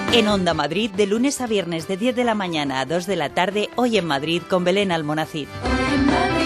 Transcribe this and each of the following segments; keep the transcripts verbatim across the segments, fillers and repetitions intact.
En Onda Madrid, de lunes a viernes de diez de la mañana a dos de la tarde, Hoy en Madrid con Belén Almonacid. Hoy en Madrid.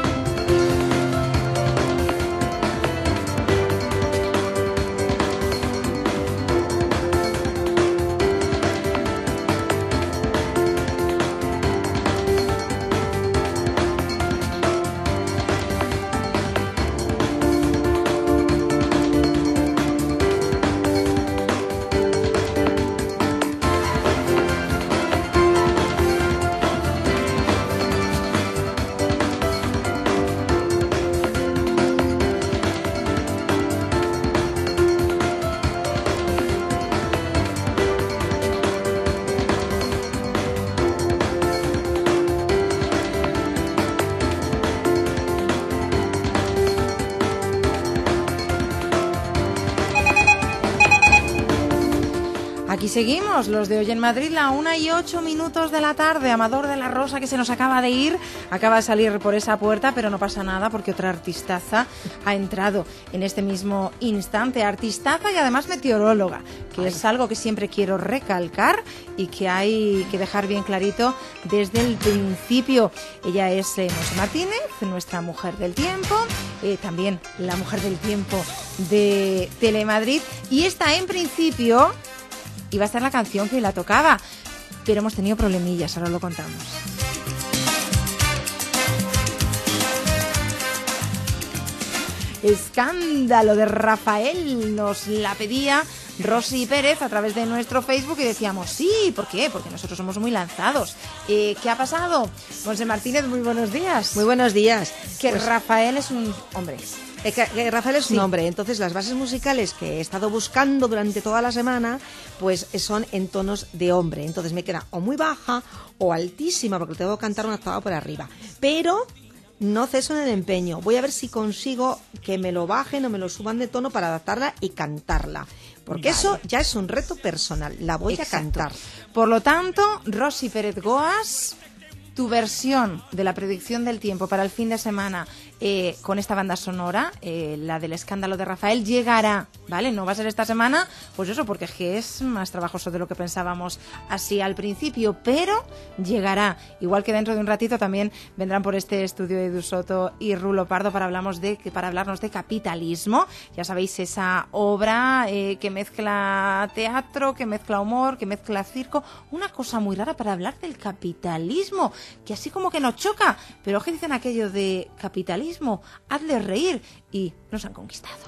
Aquí seguimos, los de Hoy en Madrid, la una y ocho minutos de la tarde. Amador de la Rosa, que se nos acaba de ir, acaba de salir por esa puerta, pero no pasa nada porque otra artistaza ha entrado en este mismo instante. Artistaza y además meteoróloga, que Ay. es algo que siempre quiero recalcar y que hay que dejar bien clarito desde el principio. Ella es eh, Monse Martínez, nuestra mujer del tiempo, eh, también la mujer del tiempo de Telemadrid, y esta en principio iba a estar la canción que la tocaba, pero hemos tenido problemillas, ahora lo contamos. Escándalo de Rafael, nos la pedía Rosy Pérez a través de nuestro Facebook y decíamos, sí, ¿por qué? Porque nosotros somos muy lanzados. Eh, ¿Qué ha pasado? Monse Martínez, muy buenos días. Muy buenos días. Que pues, Rafael es un hombre. Eh, que, que Rafael es sí. un hombre, entonces las bases musicales que he estado buscando durante toda la semana, pues son en tonos de hombre. Entonces me queda o muy baja o altísima, porque tengo que cantar una octava por arriba. Pero no ceso en el empeño. Voy a ver si consigo que me lo bajen o me lo suban de tono para adaptarla y cantarla. Porque vale. eso ya es un reto personal. La voy Exacto. a cantar. Por lo tanto, Rosy Pérez Goas, tu versión de la predicción del tiempo para el fin de semana eh, con esta banda sonora, eh, la del escándalo de Rafael, llegará, ¿vale? No va a ser esta semana, pues eso, porque es que es más trabajoso de lo que pensábamos así al principio, pero llegará. Igual que dentro de un ratito también vendrán por este estudio Edu Soto y Rulo Pardo para, hablamos de, para hablarnos de Capitalismo. Ya sabéis, esa obra eh, que mezcla teatro, que mezcla humor, que mezcla circo, una cosa muy rara para hablar del capitalismo, que así como que nos choca, pero que dicen aquello de capitalismo, hazle reír, y nos han conquistado.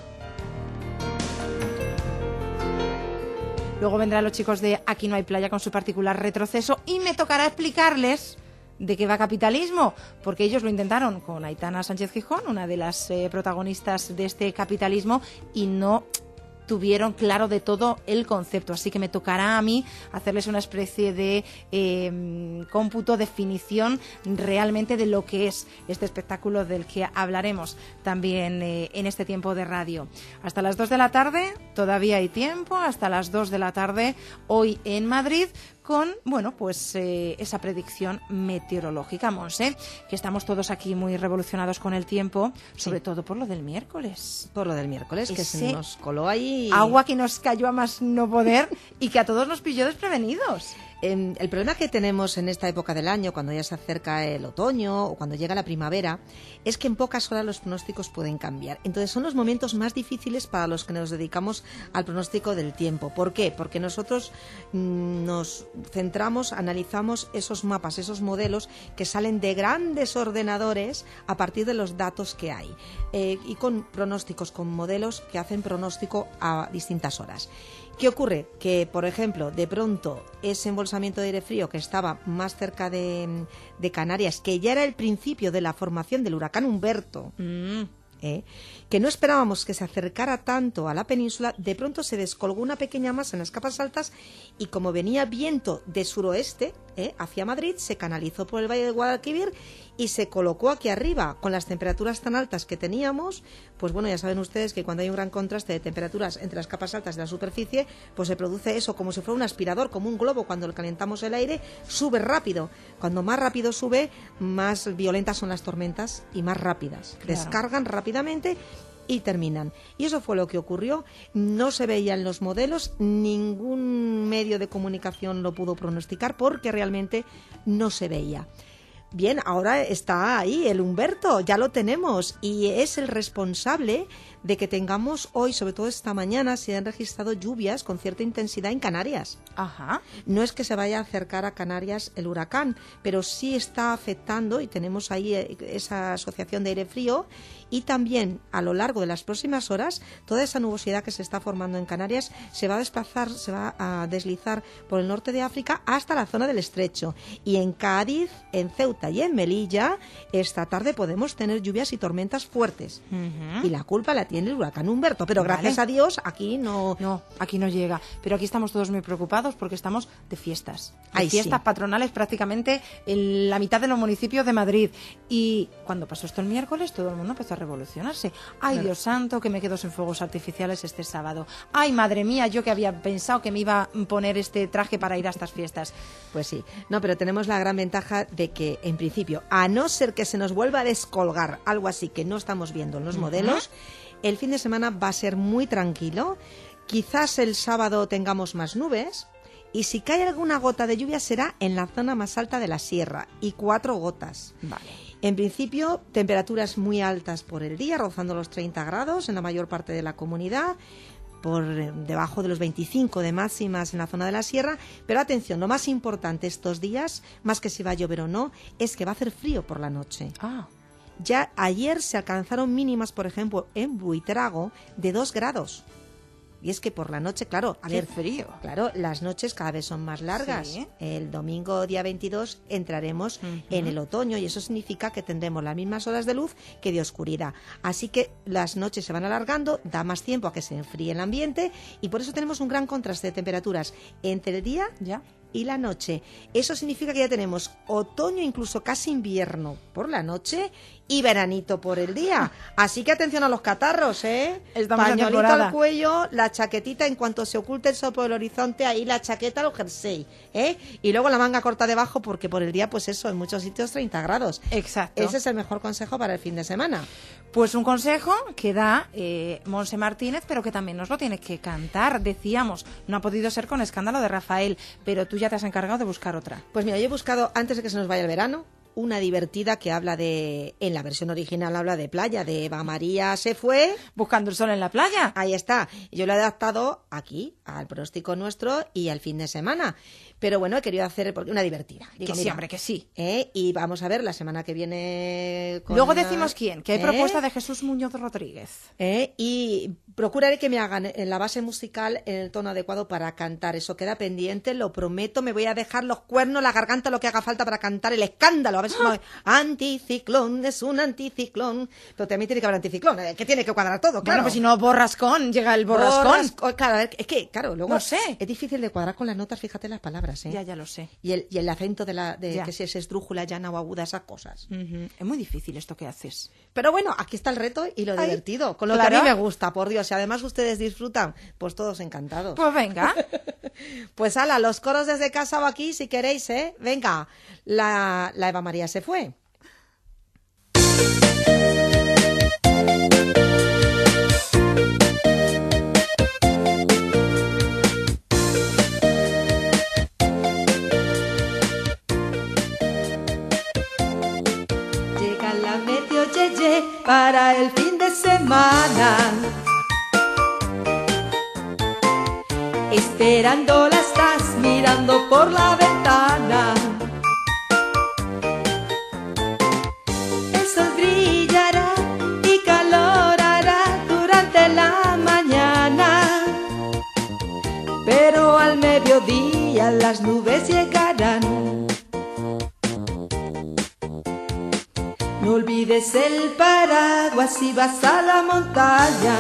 Luego vendrán los chicos de Aquí no hay playa con su particular retroceso y me tocará explicarles de qué va Capitalismo, porque ellos lo intentaron con Aitana Sánchez Gijón, una de las eh, protagonistas de este Capitalismo, y no tuvieron claro de todo el concepto, así que me tocará a mí hacerles una especie de eh, cómputo, definición realmente de lo que es este espectáculo del que hablaremos también eh, en este tiempo de radio. Hasta las dos de la tarde, todavía hay tiempo, hasta las dos de la tarde, hoy en Madrid, con, bueno, pues eh, esa predicción meteorológica, Monse, que estamos todos aquí muy revolucionados con el tiempo, sobre sí. todo por lo del miércoles. Por lo del miércoles, Ese que se nos coló ahí. Agua que nos cayó a más no poder y que a todos nos pilló desprevenidos. Eh, el problema que tenemos en esta época del año, cuando ya se acerca el otoño o cuando llega la primavera, es que en pocas horas los pronósticos pueden cambiar. Entonces son los momentos más difíciles para los que nos dedicamos al pronóstico del tiempo. ¿Por qué? Porque nosotros mmm, nos centramos, analizamos esos mapas, esos modelos que salen de grandes ordenadores a partir de los datos que hay. Eh, y con pronósticos, con modelos que hacen pronóstico a distintas horas. ¿Qué ocurre? Que, por ejemplo, de pronto ese embolsamiento de aire frío que estaba más cerca de, de Canarias, que ya era el principio de la formación del huracán Humberto, mm. ¿eh? que no esperábamos que se acercara tanto a la península, de pronto se descolgó una pequeña masa en las capas altas y como venía viento de suroeste ¿eh? hacia Madrid, se canalizó por el Valle de Guadalquivir y se colocó aquí arriba. Con las temperaturas tan altas que teníamos, pues bueno, ya saben ustedes que cuando hay un gran contraste de temperaturas entre las capas altas de la superficie, pues se produce eso, como si fuera un aspirador, como un globo. Cuando le calentamos el aire, sube rápido. Cuando más rápido sube, más violentas son las tormentas y más rápidas. Claro. Descargan rápidamente y terminan. Y eso fue lo que ocurrió. No se veían los modelos, ningún medio de comunicación lo pudo pronosticar porque realmente no se veía. Bien, ahora está ahí el Humberto, ya lo tenemos y es el responsable de que tengamos hoy, sobre todo esta mañana, se han registrado lluvias con cierta intensidad en Canarias. Ajá. No es que se vaya a acercar a Canarias el huracán, pero sí está afectando y tenemos ahí esa asociación de aire frío y también a lo largo de las próximas horas toda esa nubosidad que se está formando en Canarias se va a desplazar, se va a deslizar por el norte de África hasta la zona del Estrecho. Y en Cádiz, en Ceuta y en Melilla, esta tarde podemos tener lluvias y tormentas fuertes. Uh-huh. Y la culpa la tiene el huracán Humberto, pero gracias vale. a Dios aquí no... No, aquí no llega. Pero aquí estamos todos muy preocupados porque estamos de fiestas. De Ay, fiestas sí. patronales prácticamente en la mitad de los municipios de Madrid. Y cuando pasó esto el miércoles, todo el mundo empezó a revolucionarse. Ay, claro. Dios santo, que me quedo sin fuegos artificiales este sábado. Ay, madre mía, yo que había pensado que me iba a poner este traje para ir a estas fiestas. Pues sí. No, pero tenemos la gran ventaja de que, en principio, a no ser que se nos vuelva a descolgar algo así que no estamos viendo en los uh-huh. modelos, el fin de semana va a ser muy tranquilo. Quizás el sábado tengamos más nubes y si cae alguna gota de lluvia será en la zona más alta de la sierra y cuatro gotas. Vale. En principio, temperaturas muy altas por el día, rozando los treinta grados en la mayor parte de la comunidad, por debajo de los veinticinco de máximas en la zona de la sierra, pero atención, lo más importante estos días, más que si va a llover o no, es que va a hacer frío por la noche. Ah. Ya ayer se alcanzaron mínimas, por ejemplo, en Buitrago, de dos grados. Y es que por la noche, claro, a Qué ver, frío. Claro, las noches cada vez son más largas. Sí. El domingo día veintidós entraremos uh-huh. en el otoño y eso significa que tendremos las mismas horas de luz que de oscuridad. Así que las noches se van alargando, da más tiempo a que se enfríe el ambiente y por eso tenemos un gran contraste de temperaturas entre el día ¿Ya? y la noche. Eso significa que ya tenemos otoño, incluso casi invierno por la noche y veranito por el día. Así que atención a los catarros, ¿eh? Estamos en Pañolito temporada. al cuello, la chaquetita en cuanto se oculte el sol por el horizonte, ahí la chaqueta, los jersey, ¿eh? Y luego la manga corta debajo porque por el día, pues eso, en muchos sitios treinta grados. Exacto. Ese es el mejor consejo para el fin de semana. Pues un consejo que da eh, Monse Martínez, pero que también nos lo tiene que cantar. Decíamos, no ha podido ser con Escándalo de Rafael, pero tú ya te has encargado de buscar otra. Pues mira, yo he buscado, antes de que se nos vaya el verano, una divertida que habla de, en la versión original habla de playa, de Eva María se fue. Buscando el sol en la playa. Ahí está. Yo lo he adaptado aquí, al pronóstico nuestro y al fin de semana. Pero bueno, he querido hacer una divertida. Digo, que sí, mira, hombre, que sí. ¿eh? Y vamos a ver la semana que viene... Con Luego una... decimos quién, que hay ¿eh? propuesta de Jesús Muñoz Rodríguez. ¿Eh? Y procuraré que me hagan en la base musical en el tono adecuado para cantar. Eso queda pendiente, lo prometo. Me voy a dejar los cuernos, la garganta, lo que haga falta para cantar el escándalo. A ver si me... Anticiclón, es un anticiclón. Pero también tiene que haber anticiclón, ¿eh? Que tiene que cuadrar todo, claro. Bueno, pues si no, borrascón, llega el borrascón. Borrascón. Claro, es que, claro, luego... No sé. Es difícil de cuadrar con las notas, fíjate las palabras, ¿eh? Ya, ya lo sé. Y el, y el acento de la de Ya. que si es esdrújula, llana o aguda, esas cosas. Uh-huh. Es muy difícil esto que haces. Pero bueno, aquí está el reto y lo Ay, divertido, con lo claro. que a mí me gusta, por Dios. Y además ustedes disfrutan, pues todos encantados. Pues venga. Pues ala, los coros desde casa o aquí, si queréis, ¿eh? Venga, la, la Eva María se fue. Llega la meteo yeye para el fin de semana. Esperándola estás mirando por la ventana. El sol brillará y calorará durante la mañana, pero al mediodía las nubes llegarán. No olvides el paraguas si vas a la montaña.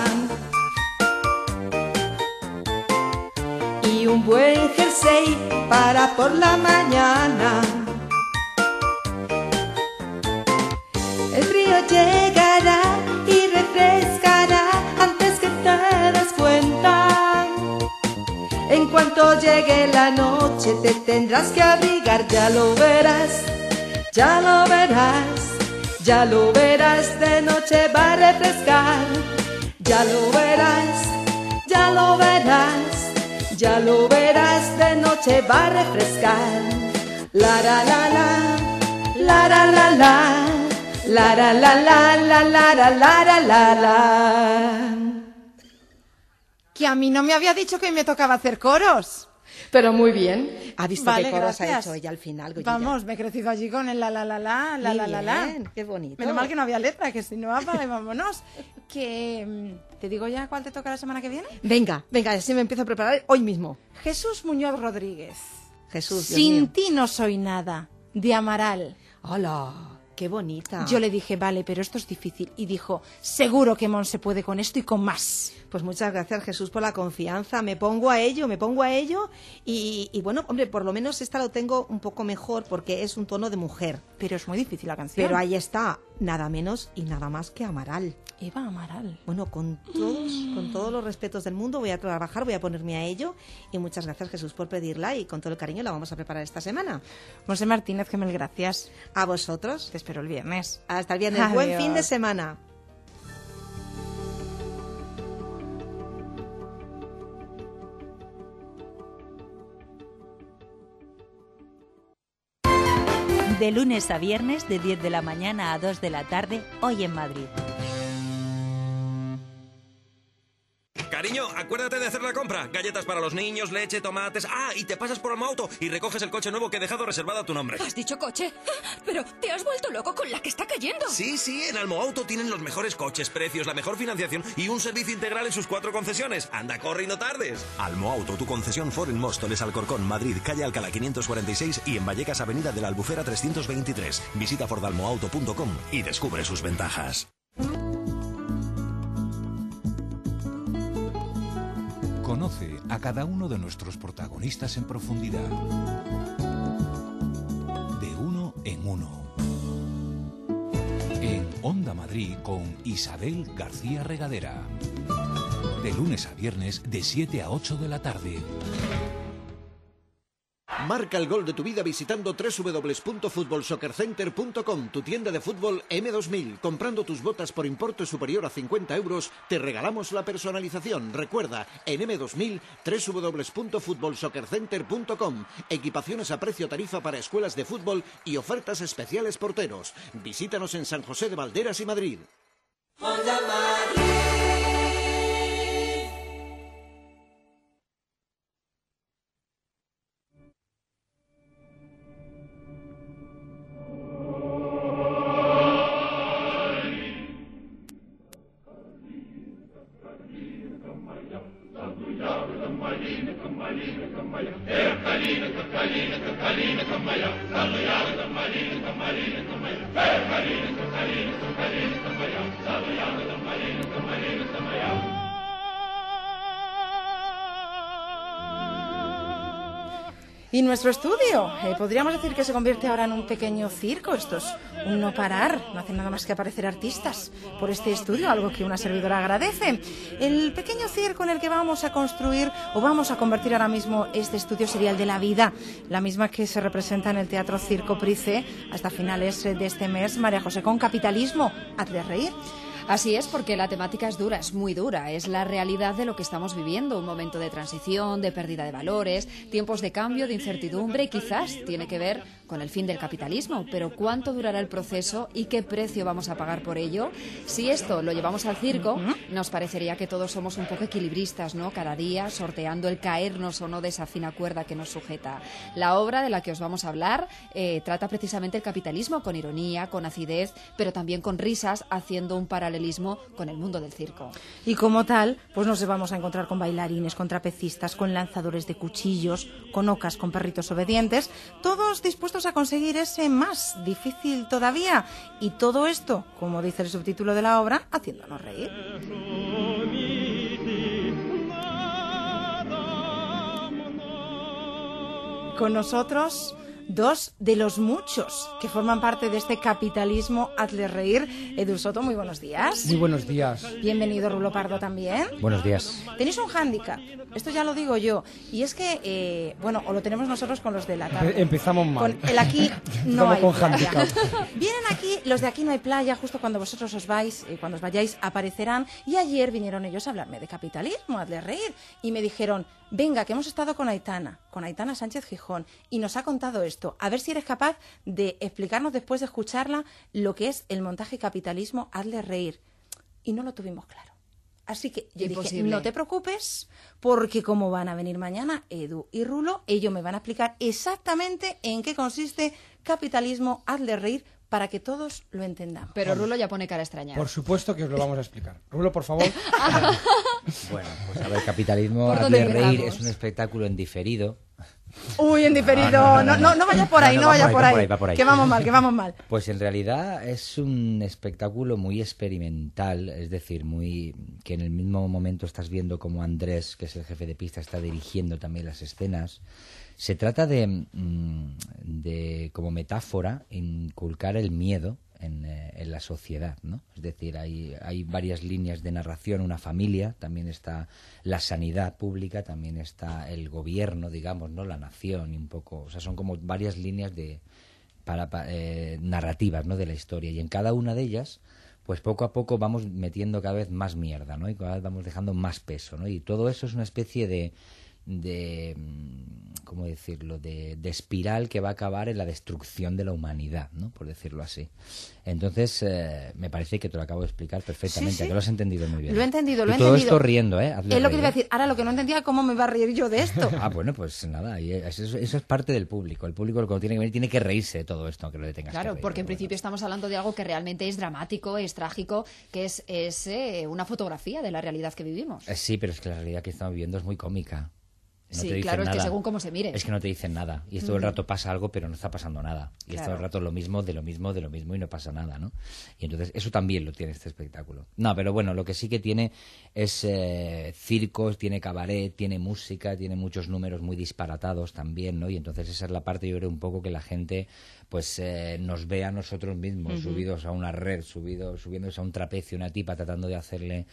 Y un buen jersey para por la mañana. El frío llegará y refrescará antes que te des cuenta. En cuanto llegue la noche te tendrás que abrigar, ya lo verás, ya lo verás. Ya lo verás, de noche va a refrescar. Ya lo verás, ya lo verás, ya lo verás, de noche va a refrescar. La la la la, la la la la, la la la la, la la la la la la. Que a mí no me había dicho que hoy me tocaba hacer coros. Pero muy bien. ¿Ha visto Vale, qué coros gracias. ha hecho ella al final, Goyilla? Vamos, me he crecido allí con el la la la la, la Qué la la la. bien, qué bonito. Menos mal que no había letra, que si no apaga y vámonos. Que mm, te digo ya cuál te toca la semana que viene. Venga, venga, así me empiezo a preparar hoy mismo. Jesús Muñoz Rodríguez. Jesús, Dios Sin mío. ti no soy nada, de Amaral. Hola, qué bonita. Yo le dije, vale, pero esto es difícil. Y dijo, seguro que Mon se puede con esto y con más. Pues muchas gracias, Jesús, por la confianza. Me pongo a ello, me pongo a ello. Y, y bueno, hombre, por lo menos esta lo tengo un poco mejor porque es un tono de mujer. Pero es muy difícil la canción. Pero ahí está, nada menos y nada más que Amaral. Eva Amaral. Bueno, con todos, con todos los respetos del mundo voy a trabajar, voy a ponerme a ello. Y muchas gracias, Jesús, por pedirla y con todo el cariño la vamos a preparar esta semana. Monse Martínez, que mil gracias. A vosotros. Te espero el viernes. Hasta el viernes. Buen Adiós. fin de semana. De lunes a viernes, de diez de la mañana a dos de la tarde, hoy en Madrid. Cariño, acuérdate de hacer la compra. Galletas para los niños, leche, tomates... Ah, y te pasas por Almo Auto y recoges el coche nuevo que he dejado reservado a tu nombre. ¿Has dicho coche? Pero te has vuelto loco con la que está cayendo. Sí, sí, en Almo Auto tienen los mejores coches, precios, la mejor financiación y un servicio integral en sus cuatro concesiones. Anda, corre y no tardes. Almo Auto, tu concesión Ford en Móstoles, Alcorcón, Madrid, calle Alcalá quinientos cuarenta y seis y en Vallecas, avenida de la Albufera trescientos veintitrés. Visita ford almo auto punto com y descubre sus ventajas. Conoce a cada uno de nuestros protagonistas en profundidad. De uno en uno. En Onda Madrid con Isabel García Regadera. De lunes a viernes de siete a ocho de la tarde. Marca el gol de tu vida visitando doble u doble u doble u punto fútbol soccer center punto com, tu tienda de fútbol eme dos mil. Comprando tus botas por importe superior a cincuenta euros, te regalamos la personalización. Recuerda, en eme dos mil, doble u doble u doble u punto fútbol soccer center punto com. Equipaciones a precio tarifa para escuelas de fútbol y ofertas especiales porteros. Visítanos en San José de Valderas y Madrid. Y nuestro estudio, eh, podríamos decir que se convierte ahora en un pequeño circo. Esto es un no parar, no hacen nada más que aparecer artistas por este estudio, algo que una servidora agradece. El pequeño circo en el que vamos a construir o vamos a convertir ahora mismo este estudio sería el de la vida, la misma que se representa en el Teatro Circo Price hasta finales de este mes. María José, con Capitalismo, hazle reír. Así es, porque la temática es dura, es muy dura, es la realidad de lo que estamos viviendo, un momento de transición, de pérdida de valores, tiempos de cambio, de incertidumbre y quizás tiene que ver con el fin del capitalismo. Pero ¿cuánto durará el proceso y qué precio vamos a pagar por ello? Si esto lo llevamos al circo, nos parecería que todos somos un poco equilibristas, ¿no? Cada día sorteando el caernos o no de esa fina cuerda que nos sujeta. La obra de la que os vamos a hablar eh, trata precisamente el capitalismo con ironía, con acidez, pero también con risas, haciendo un paralelismo con el mundo del circo. Y como tal, pues nos vamos a encontrar con bailarines, con trapecistas, con lanzadores de cuchillos, con ocas, con perritos obedientes, todos dispuestos a conseguir ese más difícil todavía. Y todo esto, como dice el subtítulo de la obra, haciéndonos reír. Con nosotros, dos de los muchos que forman parte de este capitalismo hazle reír. Edu Soto, muy buenos días. Muy buenos días. Bienvenido, Rulo Pardo, también. Buenos días. Tenéis un hándicap, esto ya lo digo yo, y es que, eh, bueno, o lo tenemos nosotros con los de la tarde. Empezamos mal. Con el aquí no hay con playa. handicap. Vienen aquí, los de aquí no hay playa, justo cuando vosotros os vais, eh, cuando os vayáis, aparecerán. Y ayer vinieron ellos a hablarme de capitalismo, hazle reír, y me dijeron, venga, que hemos estado con Aitana, con Aitana Sánchez Gijón, y nos ha contado esto. A ver si eres capaz de explicarnos, después de escucharla, lo que es el montaje capitalismo, hazle reír. Y no lo tuvimos claro. Así que yo Imposible. dije, no te preocupes, porque como van a venir mañana Edu y Rulo, ellos me van a explicar exactamente en qué consiste capitalismo, hazle reír, para que todos lo entendamos. Pero Rulo ya pone cara extraña. Por supuesto que os lo vamos a explicar. Rulo, por favor. Bueno, pues a ver, capitalismo, ¿Por dónde hazle reír, empezamos? es un espectáculo en diferido. Uy, en diferido, No, no, no, no, no, no, no. vayas por ahí, No, no, no, va vayas por por ahí, ahí, va por ahí, va por ahí. que vamos mal, que vamos mal. Pues en realidad es un espectáculo muy experimental, es decir, muy que en el mismo momento estás viendo como Andrés, que es el jefe de pista, está dirigiendo también las escenas. Se trata de, mm, de como metáfora, inculcar el miedo en, eh, en la sociedad, ¿no? Es decir, hay, hay varias líneas de narración, una familia, también está la sanidad pública, también está el gobierno, digamos, ¿no? La nación y un poco, o sea, son como varias líneas de para, pa- eh, narrativas, ¿no? De la historia, y en cada una de ellas, pues poco a poco vamos metiendo cada vez más mierda, ¿no? Y cada vez vamos dejando más peso, ¿no? Y todo eso es una especie de de mm, ¿cómo decirlo? De, de espiral que va a acabar en la destrucción de la humanidad, ¿no? Por decirlo así. Entonces, eh, me parece que te lo acabo de explicar perfectamente, Sí, sí. que lo has entendido muy bien. Lo he entendido, lo Y he todo entendido. esto riendo, ¿eh? Hazle Es lo que reír, iba a ¿eh? decir. Ahora, lo que no entendía, ¿cómo me va a reír yo de esto? Ah, bueno, pues nada, y eso, eso es parte del público. El público lo que tiene que ver tiene que reírse de todo esto, aunque lo le tengas que Claro, reír, porque en pero bueno. principio estamos hablando de algo que realmente es dramático, es trágico, que es, es eh, una fotografía de la realidad que vivimos. Eh, Sí, pero es que la realidad que estamos viviendo es muy cómica. No Sí, te dicen claro, es que nada. según cómo se mire. Es que no te dicen nada. Y todo el Mm. rato pasa algo, pero no está pasando nada. Y es todo Claro. el rato lo mismo, de lo mismo, de lo mismo, y no pasa nada, ¿no? Y entonces eso también lo tiene este espectáculo. No, pero bueno, lo que sí que tiene es eh, circos, tiene cabaret, tiene música, tiene muchos números muy disparatados también, ¿no? Y entonces esa es la parte, yo creo, un poco que la gente pues eh, nos ve a nosotros mismos, Ujú. subidos a una red, subidos, subiéndose a un trapecio, una tipa tratando de hacerle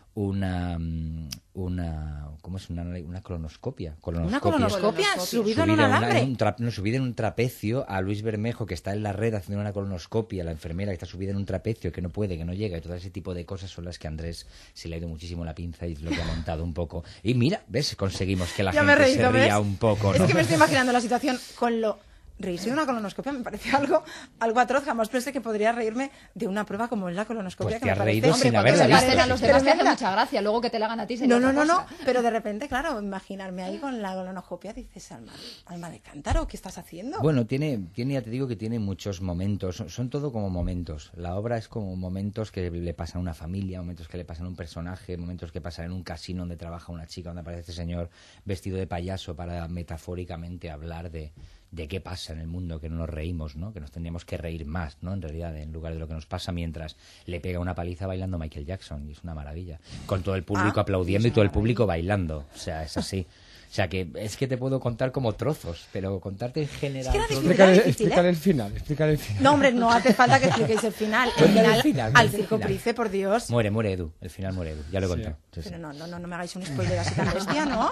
una mm, una ¿cómo es? una, una colonoscopia, Una colonoscopia. colonoscopia subido en un Subida una- alambre. en un tra- no, subida en un trapecio a Luis Bermejo, que está en la red haciendo una colonoscopia, la enfermera que está subida en un trapecio, que no puede, que no llega, y todo ese tipo de cosas son las que a Andrés se le ha ido muchísimo la pinza y es lo que ha montado un poco. Y mira, ¿ves? Conseguimos que la Ya me he gente reído, se ría ¿ves? un poco, Es ¿no? que me estoy imaginando la situación con lo... Reírse de una colonoscopia me parece algo, algo atroz. Jamás pensé que podría reírme de una prueba como es la colonoscopia. Pues que te me has parece... reído sin Cuando haberla se la visto. hacen a los demás te hace Tremenda. mucha gracia, luego que te la hagan a ti sería No, no, otra no, no, cosa. pero de repente, claro, imaginarme ahí con la colonoscopia, dices, alma, alma de cántaro, ¿qué estás haciendo? Bueno, tiene, tiene, ya te digo que tiene muchos momentos, son, son todo como momentos. La obra es como momentos que le pasan a una familia, momentos que le pasan a un personaje, momentos que pasan en un casino donde trabaja una chica, donde aparece este señor vestido de payaso para metafóricamente hablar de, de qué pasa en el mundo, que no nos reímos, ¿no? Que nos tendríamos que reír más, ¿no? En realidad, en lugar de lo que nos pasa mientras le pega una paliza bailando Michael Jackson, y es una maravilla. Con todo el público Ah, aplaudiendo y todo el público bailando. O sea, es así. O sea, que es que te puedo contar como trozos, pero contarte en general... que era todo- difícil, Explícale, difícil, ¿eh? explícale el final, explícale el final. No, hombre, no hace falta que expliquéis el final. El Cuéntale final, el final, al cuéntale el circo final. Price, por Dios. Muere, muere Edu. El final muere Edu. Ya lo he Sí. contado. Sí, sí. Pero no, no, no, no me hagáis un spoiler así tan bestia, ¿no?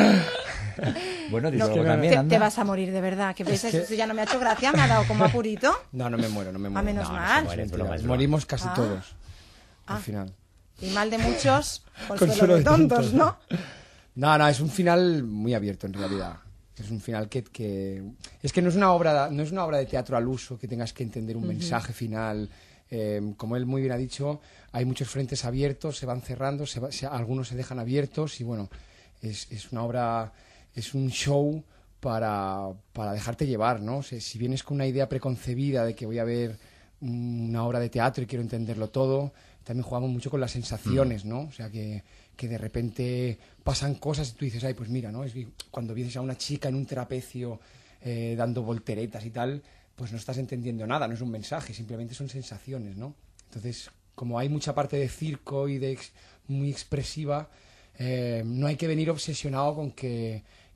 Bueno, No, digo que no, también, te, anda. te vas a morir, de verdad. Que veis, Es que- eso ya no me ha hecho gracia, me ha dado como apurito. No, no me muero, no me muero. A menos No, no, mal. es Muere, mentira. broma, es broma. Morimos casi Ah. todos. Ah. Al final. Y mal de muchos, consuelo, Consuelo de de tontos, tontos. ¿no? No, no, es un final muy abierto en realidad. Es un final que, que es que no es una obra, no es una obra de teatro al uso que tengas que entender un mensaje final. Eh, como él muy bien ha dicho, hay muchos frentes abiertos, se van cerrando, se va- se- algunos se dejan abiertos y bueno, es, es una obra, es un show para, para dejarte llevar, ¿no? O sea, si vienes con una idea preconcebida de que voy a ver una obra de teatro y quiero entenderlo todo, también jugamos mucho con las sensaciones, ¿no? O sea, que, que de repente pasan cosas y tú dices, ay, pues mira, ¿no? Es que cuando vienes a una chica en un trapecio eh, dando volteretas y tal, pues no estás entendiendo nada, no es un mensaje, simplemente son sensaciones, ¿no? Entonces, como hay mucha parte de circo y de ex- muy expresiva, eh, no hay que venir obsesionado con que,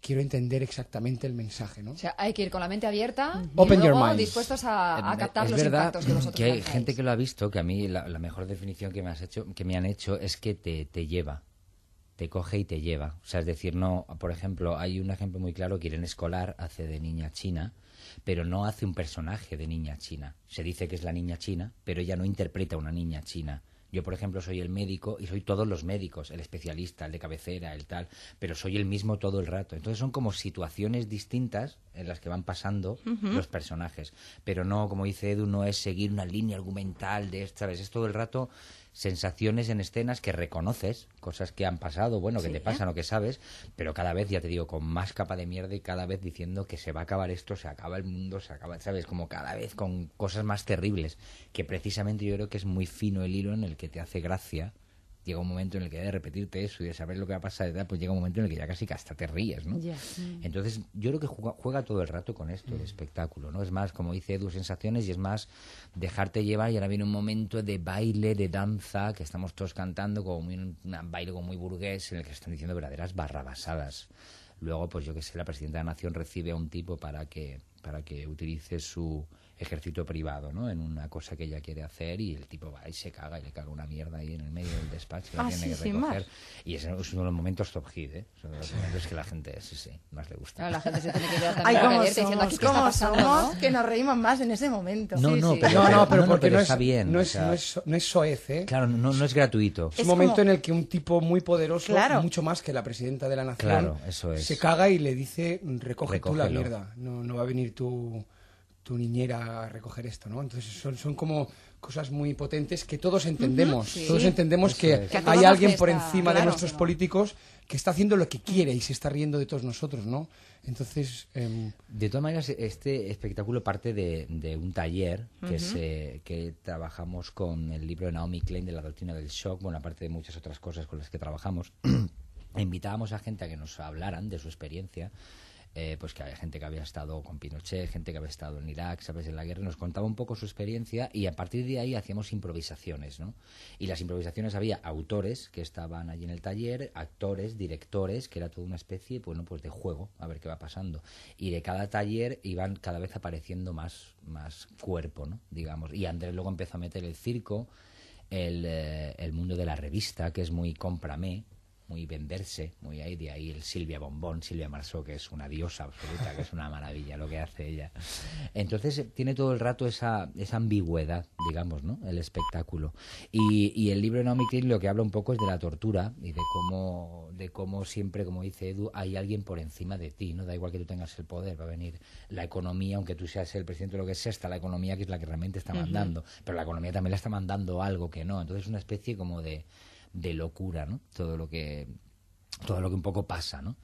quiero entender exactamente el mensaje, ¿no? O sea, hay que ir con la mente abierta y Open your luego mind. dispuestos a, a captar es los verdad impactos que vosotros que hay lanzáis. gente que lo ha visto, que a mí la, la mejor definición que me has hecho, que me han hecho es que te, te lleva, te coge y te lleva. O sea, es decir, no, por ejemplo, hay un ejemplo muy claro que Irene Escolar hace de niña china, pero no hace un personaje de niña china. Se dice que es la niña china, pero ella no interpreta a una niña china. Yo, por ejemplo, soy el médico y soy todos los médicos, el especialista, el de cabecera, el tal, pero soy el mismo todo el rato. Entonces son como situaciones distintas en las que van pasando Ujú. los personajes. Pero no, como dice Edu, no es seguir una línea argumental de esta, ¿sabes? Es todo el rato sensaciones en escenas que reconoces, cosas que han pasado, bueno, que Sí. te pasan o que sabes, pero cada vez, ya te digo, con más capa de mierda y cada vez diciendo que se va a acabar esto, se acaba el mundo, se acaba, ¿sabes? Como cada vez con cosas más terribles, que precisamente yo creo que es muy fino el hilo en el que te hace gracia. Llega un momento en el que de repetirte eso y de saber lo que va a pasar y tal, pues llega un momento en el que ya casi que hasta te ríes, ¿no? Ya. Entonces, yo creo que juega, juega todo el rato con esto, el espectáculo, ¿no? Es más, como dice Edu, sensaciones y es más dejarte llevar y ahora viene un momento de baile, de danza, que estamos todos cantando como muy- un baile como muy burgués en el que están diciendo verdaderas barrabasadas. Luego, pues yo que sé, la presidenta de la Nación recibe a un tipo para que, para que utilice su ejército privado, ¿no? En una cosa que ella quiere hacer y el tipo va y se caga y le caga una mierda ahí en el medio del despacho y la Ah, tiene sí, que sin recoger. más. Y ese es uno de los momentos top hit, ¿eh? Son de los momentos que la gente, sí, sí, más le gusta. Claro, la gente se tiene que quedar Ay, también cómo abierta diciendo aquí somos, qué está cómo pasando, somos, ¿no? que nos reímos más en ese momento. No, Sí, no, sí. pero, No, no, pero no, porque pero no está es, bien. no o es, sea, no es, no es soez, ¿eh? Claro, no, no es gratuito. Es un momento en el que un tipo muy poderoso, Claro. mucho más que la presidenta de la nación, Claro, eso es. se caga y le dice, recoge tú la Recógelo. mierda, no, no va a venir tu, tu niñera a recoger esto, ¿no? Entonces son, son como cosas muy potentes que todos entendemos, sí. todos entendemos Eso que, es. Que a todos hay nos alguien por está- encima de claro. nuestros políticos que está haciendo lo que quiere y se está riendo de todos nosotros, ¿no? Entonces, em, De todas maneras, este espectáculo parte de, de un taller que, Ujú. se, que trabajamos con el libro de Naomi Klein de la doctrina del shock, bueno, aparte de muchas otras cosas con las que trabajamos. Invitábamos a gente a que nos hablaran de su experiencia. Eh, pues que había gente que había estado con Pinochet, gente que había estado en Irak, sabes, en la guerra, nos contaba un poco su experiencia y a partir de ahí hacíamos improvisaciones, ¿no? Y las improvisaciones había autores que estaban allí en el taller, actores, directores, que era toda una especie, bueno, pues de juego, a ver qué va pasando. Y de cada taller iban cada vez apareciendo más, más cuerpo, ¿no? Digamos. Y Andrés luego empezó a meter el circo, el, eh, el mundo de la revista, que es muy cómprame, muy venderse, muy ahí, de ahí el Silvia Bombón, Silvia Marsó, que es una diosa absoluta, que es una maravilla lo que hace ella. Entonces eh, tiene todo el rato esa, esa ambigüedad, digamos, ¿no? El espectáculo. Y, y el libro de Naomi Klein lo que habla un poco es de la tortura y de cómo, de cómo siempre, como dice Edu, hay alguien por encima de ti, ¿no? Da igual que tú tengas el poder, va a venir la economía, aunque tú seas el presidente o lo que sea, está la economía que es la que realmente está Ujú. mandando, pero la economía también le está mandando algo que no. Entonces es una especie como de de locura, ¿no? Todo lo que todo lo que un poco pasa, ¿no?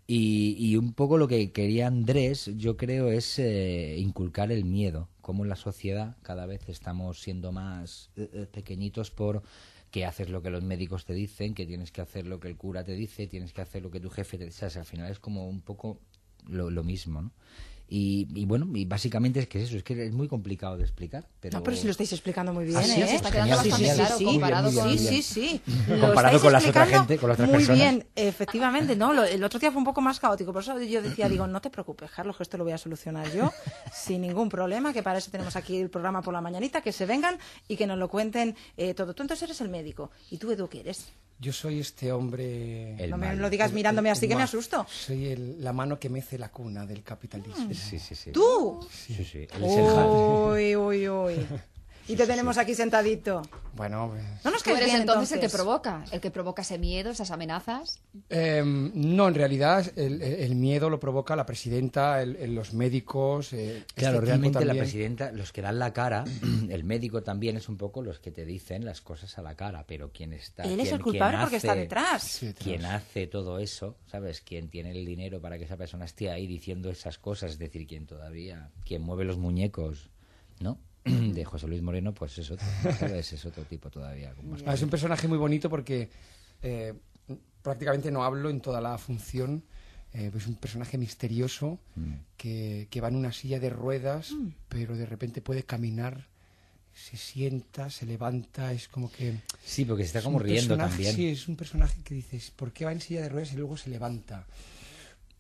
Y, y un poco lo que quería Andrés, yo creo, es eh, inculcar el miedo, como en la sociedad cada vez estamos siendo más eh, eh, pequeñitos por que haces lo que los médicos te dicen, que tienes que hacer lo que el cura te dice, tienes que hacer lo que tu jefe te dice, o sea, al final es como un poco lo, lo mismo, ¿no? Y, y bueno, y básicamente es que eso, es que es muy complicado de explicar. Pero... No, pero si lo estáis explicando muy bien, Ah, sí, ¿eh? sí, está pues quedando genial, bastante genial. claro Muy bien, comparado muy bien, con... muy bien. Sí, sí, sí. Lo Comparado estáis con las otras explicando gente, con las otras muy personas. bien, efectivamente, ¿no? Lo- el otro día fue un poco más caótico, por eso yo decía, digo, no te preocupes, Carlos, que esto lo voy a solucionar yo sin ningún problema, que para eso tenemos aquí el programa por la mañanita, que se vengan y que nos lo cuenten eh, todo. Tú entonces eres el médico. ¿Y tú, Edu, qué eres? yo soy este hombre... El no me malo. lo digas el- mirándome el- así el que me ma- asusto. Soy el- la mano que mece la cuna del capitalismo. Sí, sí, sí. ¿Tú? Sí, sí. Él es el jardín. Uy, uy, uy. Y te tenemos aquí sentadito. Bueno, pues, No nos Tú caes eres bien, entonces, el que entonces. provoca, el que provoca ese miedo, esas amenazas. em, no, en realidad el, el miedo lo provoca la presidenta, el- el- los médicos. eh, Claro, este realmente tipo la también. presidenta, los que dan la cara, el médico también es un poco los que te dicen las cosas a la cara, pero quien está... Él es quien- el culpable quien porque está hace- detrás. Sí, detrás. Quien hace todo eso, ¿sabes? Quien tiene el dinero para que esa persona esté ahí diciendo esas cosas, es decir, quien todavía, quien mueve los muñecos, ¿no? De José Luis Moreno, pues es otro, ¿sabes? Es otro tipo todavía. Con más Ah, es un personaje muy bonito porque eh, prácticamente no hablo en toda la función. Eh, es un personaje misterioso Mm. que, que va en una silla de ruedas, pero de repente puede caminar, se sienta, se levanta, es como que... Sí, porque se está es como un riendo personaje- también. Sí, es un personaje que dices, ¿por qué va en silla de ruedas y luego se levanta?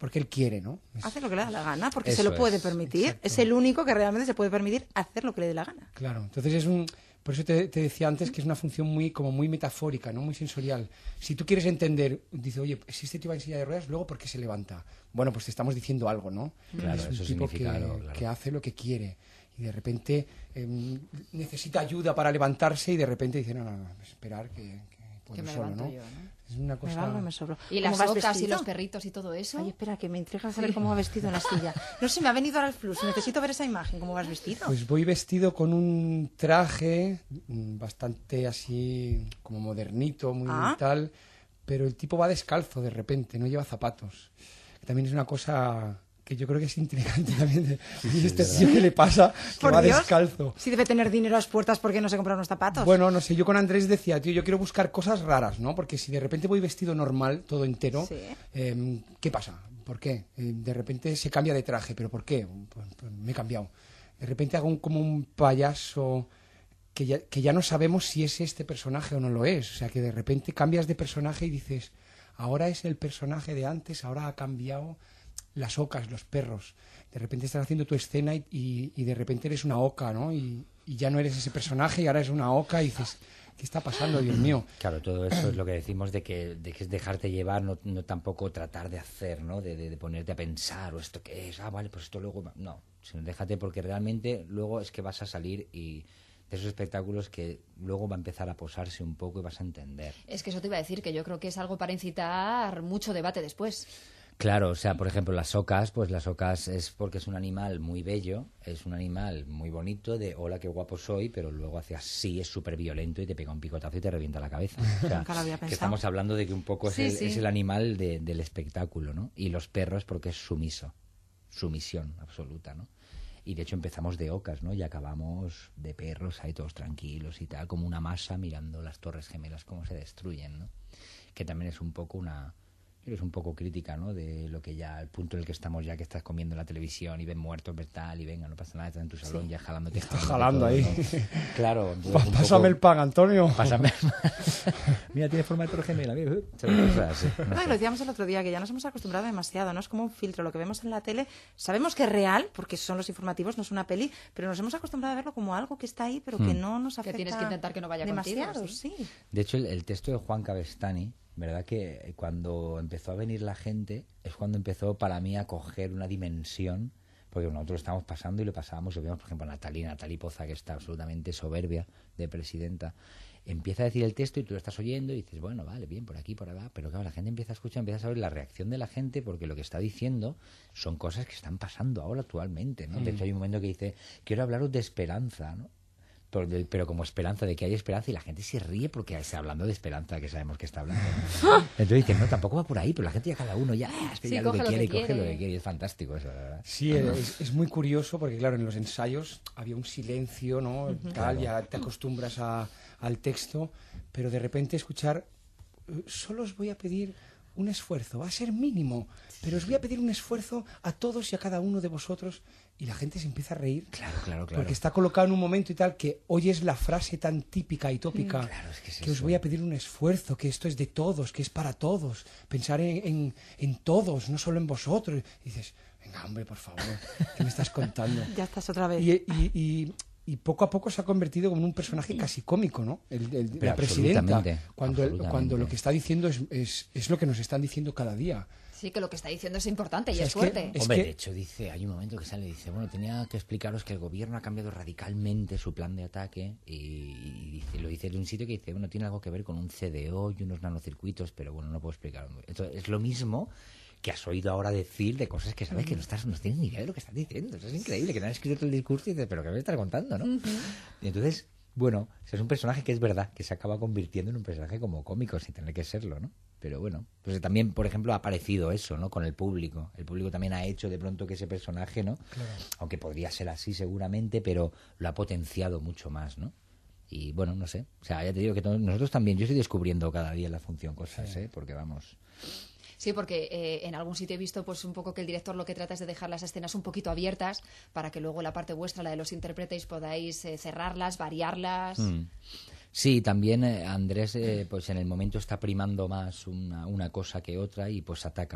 porque él quiere, ¿no? Es... Hace lo que le da la gana, porque Eso se lo puede es, permitir. exacto. Es el único que realmente se puede permitir hacer lo que le dé la gana. Claro, entonces es un... Por eso te, te decía antes que es una función muy como muy metafórica, ¿no? Muy sensorial. Si tú quieres entender, dice, oye, si este tío va en silla de ruedas, luego ¿por qué se levanta? Bueno, pues te estamos diciendo algo, ¿no? Claro, es un eso tipo que, significa algo, claro. que hace lo que quiere y de repente eh, necesita ayuda para levantarse y de repente dice, no, no, no, esperar que, que puedo Que me solo, levanto ¿no? yo, ¿no? Es una cosa... Me valgo y me sobro. ¿Y ¿Cómo las vas ocas y vestido? los perritos y todo eso? Ay, espera, que me intriga saber cómo va vestido en la silla. No sé, me ha venido ahora el flux. Necesito ver esa imagen. ¿Cómo vas vestido? Pues voy vestido con un traje mm, bastante así como modernito, muy Ah. tal, pero el tipo va descalzo de repente, no lleva zapatos. También es una cosa que yo creo que es intrigante también. De, ¿y este tío qué le pasa? Que Por va Dios, descalzo. si debe tener dinero a las puertas, ¿por qué no se compra unos zapatos? Bueno, no sé, yo con Andrés decía, tío, yo quiero buscar cosas raras, ¿no? Porque si de repente voy vestido normal, todo entero, Sí. eh, ¿qué pasa? ¿Por qué? Eh, de repente se cambia de traje, ¿pero por qué? Pues, pues me he cambiado. De repente hago un, como un payaso que ya, que ya no sabemos si es este personaje o no lo es. O sea, que de repente cambias de personaje y dices, ahora es el personaje de antes, ahora ha cambiado las ocas, los perros. De repente estás haciendo tu escena y, y, y de repente eres una oca, ¿no? Y, y ya no eres ese personaje y ahora eres una oca y dices, ¿qué está pasando, Dios mío? Claro, todo eso es lo que decimos de que, de que es dejarte llevar, no, no tampoco tratar de hacer, ¿no? De, de, de ponerte a pensar, o esto qué es, ah, vale, pues esto luego... va-". No, sino déjate porque realmente luego es que vas a salir y de esos espectáculos que luego va a empezar a posarse un poco y vas a entender. Es que eso te iba a decir, que yo creo que es algo para incitar mucho debate después. Claro, o sea, por ejemplo, las ocas, pues las ocas es porque es un animal muy bello, es un animal muy bonito, de hola, qué guapo soy, pero luego hace así, es súper violento y te pega un picotazo y te revienta la cabeza. O sea, Nunca lo había pensado. que estamos hablando de que un poco es, Sí, el, sí. es el animal de- del espectáculo, ¿no? Y los perros porque es sumiso, sumisión absoluta, ¿no? Y de hecho empezamos de ocas, ¿no? Y acabamos de perros ahí todos tranquilos y tal, como una masa mirando las Torres Gemelas cómo se destruyen, ¿no? Que también es un poco una... Es un poco crítica, ¿no? De lo que ya, el punto en el que estamos ya, que estás comiendo en la televisión y ven muertos, ves tal, y venga, no pasa nada, estás en tu salón Sí. ya jalándote. Estás jalándote jalando todo, ahí. ¿no? Claro. entonces Pa- un Pásame poco- el pan, Antonio. Pásame. Mira, tiene forma de torre gemela. Mira. ¿Sabes? Cosas así, no No, y sé. lo decíamos el otro día, que ya nos hemos acostumbrado demasiado, ¿no? Es como un filtro, lo que vemos en la tele, sabemos que es real, porque son los informativos, no es una peli, pero nos hemos acostumbrado a verlo como algo que está ahí, pero que Hmm. no nos Que afecta tienes que intentar que no vaya contigo, demasiado, sí. sí. De hecho, el, el texto de Juan Cabestany, ¿verdad? Que cuando empezó a venir la gente, es cuando empezó para mí a coger una dimensión, porque nosotros lo estábamos pasando y lo pasábamos, y lo vemos, por ejemplo, a Natalie, Natalie Poza, que está absolutamente soberbia de presidenta, empieza a decir el texto y tú lo estás oyendo y dices, bueno, vale, bien, por aquí, por allá, pero claro, la gente empieza a escuchar, empieza a ver la reacción de la gente, porque lo que está diciendo son cosas que están pasando ahora actualmente, ¿no? De hecho, hay un momento que dice, quiero hablaros de esperanza, ¿no? Pero, de- pero como esperanza, de que hay esperanza, y la gente se ríe porque está hablando de esperanza, que sabemos que está hablando. ¿no? Entonces dicen, no, tampoco va por ahí, pero la gente ya cada uno ya, ah, Sí, ya lo que coge lo quiere, que y coge lo quiere. que quiere, y es fantástico eso, la verdad. Sí, es, es muy curioso porque, claro, en los ensayos había un silencio, ¿no? Tal, ya te acostumbras a- al texto, pero de repente escuchar, eh, solo os voy a pedir un esfuerzo, va a ser mínimo, pero os voy a pedir un esfuerzo a todos y a cada uno de vosotros, y la gente se empieza a reír. Claro, claro, claro. Porque está colocado en un momento y tal que oyes la frase tan típica y tópica Claro, es que es que os eso. voy a pedir un esfuerzo, que esto es de todos, que es para todos, pensar en, en, en todos, no solo en vosotros. Y dices, venga, hombre, por favor, ¿qué me estás contando? Ya estás otra vez. Y, y, y, y poco a poco se ha convertido como en un personaje casi cómico, ¿no? El, el- Pero la presidenta, absolutamente, cuando, el- absolutamente. cuando lo que está diciendo es, es, es lo que nos están diciendo cada día. Sí, que lo que está diciendo es importante y O sea, es es que- fuerte. es Hombre, que- de hecho, dice, hay un momento que sale y dice, bueno, tenía que explicaros que el gobierno ha cambiado radicalmente su plan de ataque y, y dice, lo dice de un sitio que dice, bueno, tiene algo que ver con un C D O y unos nanocircuitos, pero bueno, no puedo explicarlo. Entonces, es lo mismo que has oído ahora decir de cosas que sabes que no estás, no tienes ni idea de lo que estás diciendo. Eso es increíble, que no han escrito todo el discurso y dices, pero ¿qué me estás contando, no? Y entonces, bueno, es un personaje que es verdad, que se acaba convirtiendo en un personaje como cómico sin tener que serlo, ¿no? Pero bueno, pues también, por ejemplo, ha aparecido eso, ¿no? Con el público. El público también ha hecho de pronto que ese personaje, ¿no? Aunque podría ser así seguramente, pero lo ha potenciado mucho más, ¿no? Y bueno, no sé. O sea, ya te digo que to- nosotros también, yo estoy descubriendo cada día en la función cosas, ¿eh? Porque vamos... Sí, porque eh, en algún sitio he visto pues un poco que el director lo que trata es de dejar las escenas un poquito abiertas para que luego la parte vuestra, la de los intérpretes, podáis eh, cerrarlas, variarlas. Mm. Sí, también eh, Andrés, eh, pues en el momento está primando más una, una cosa que otra y pues ataca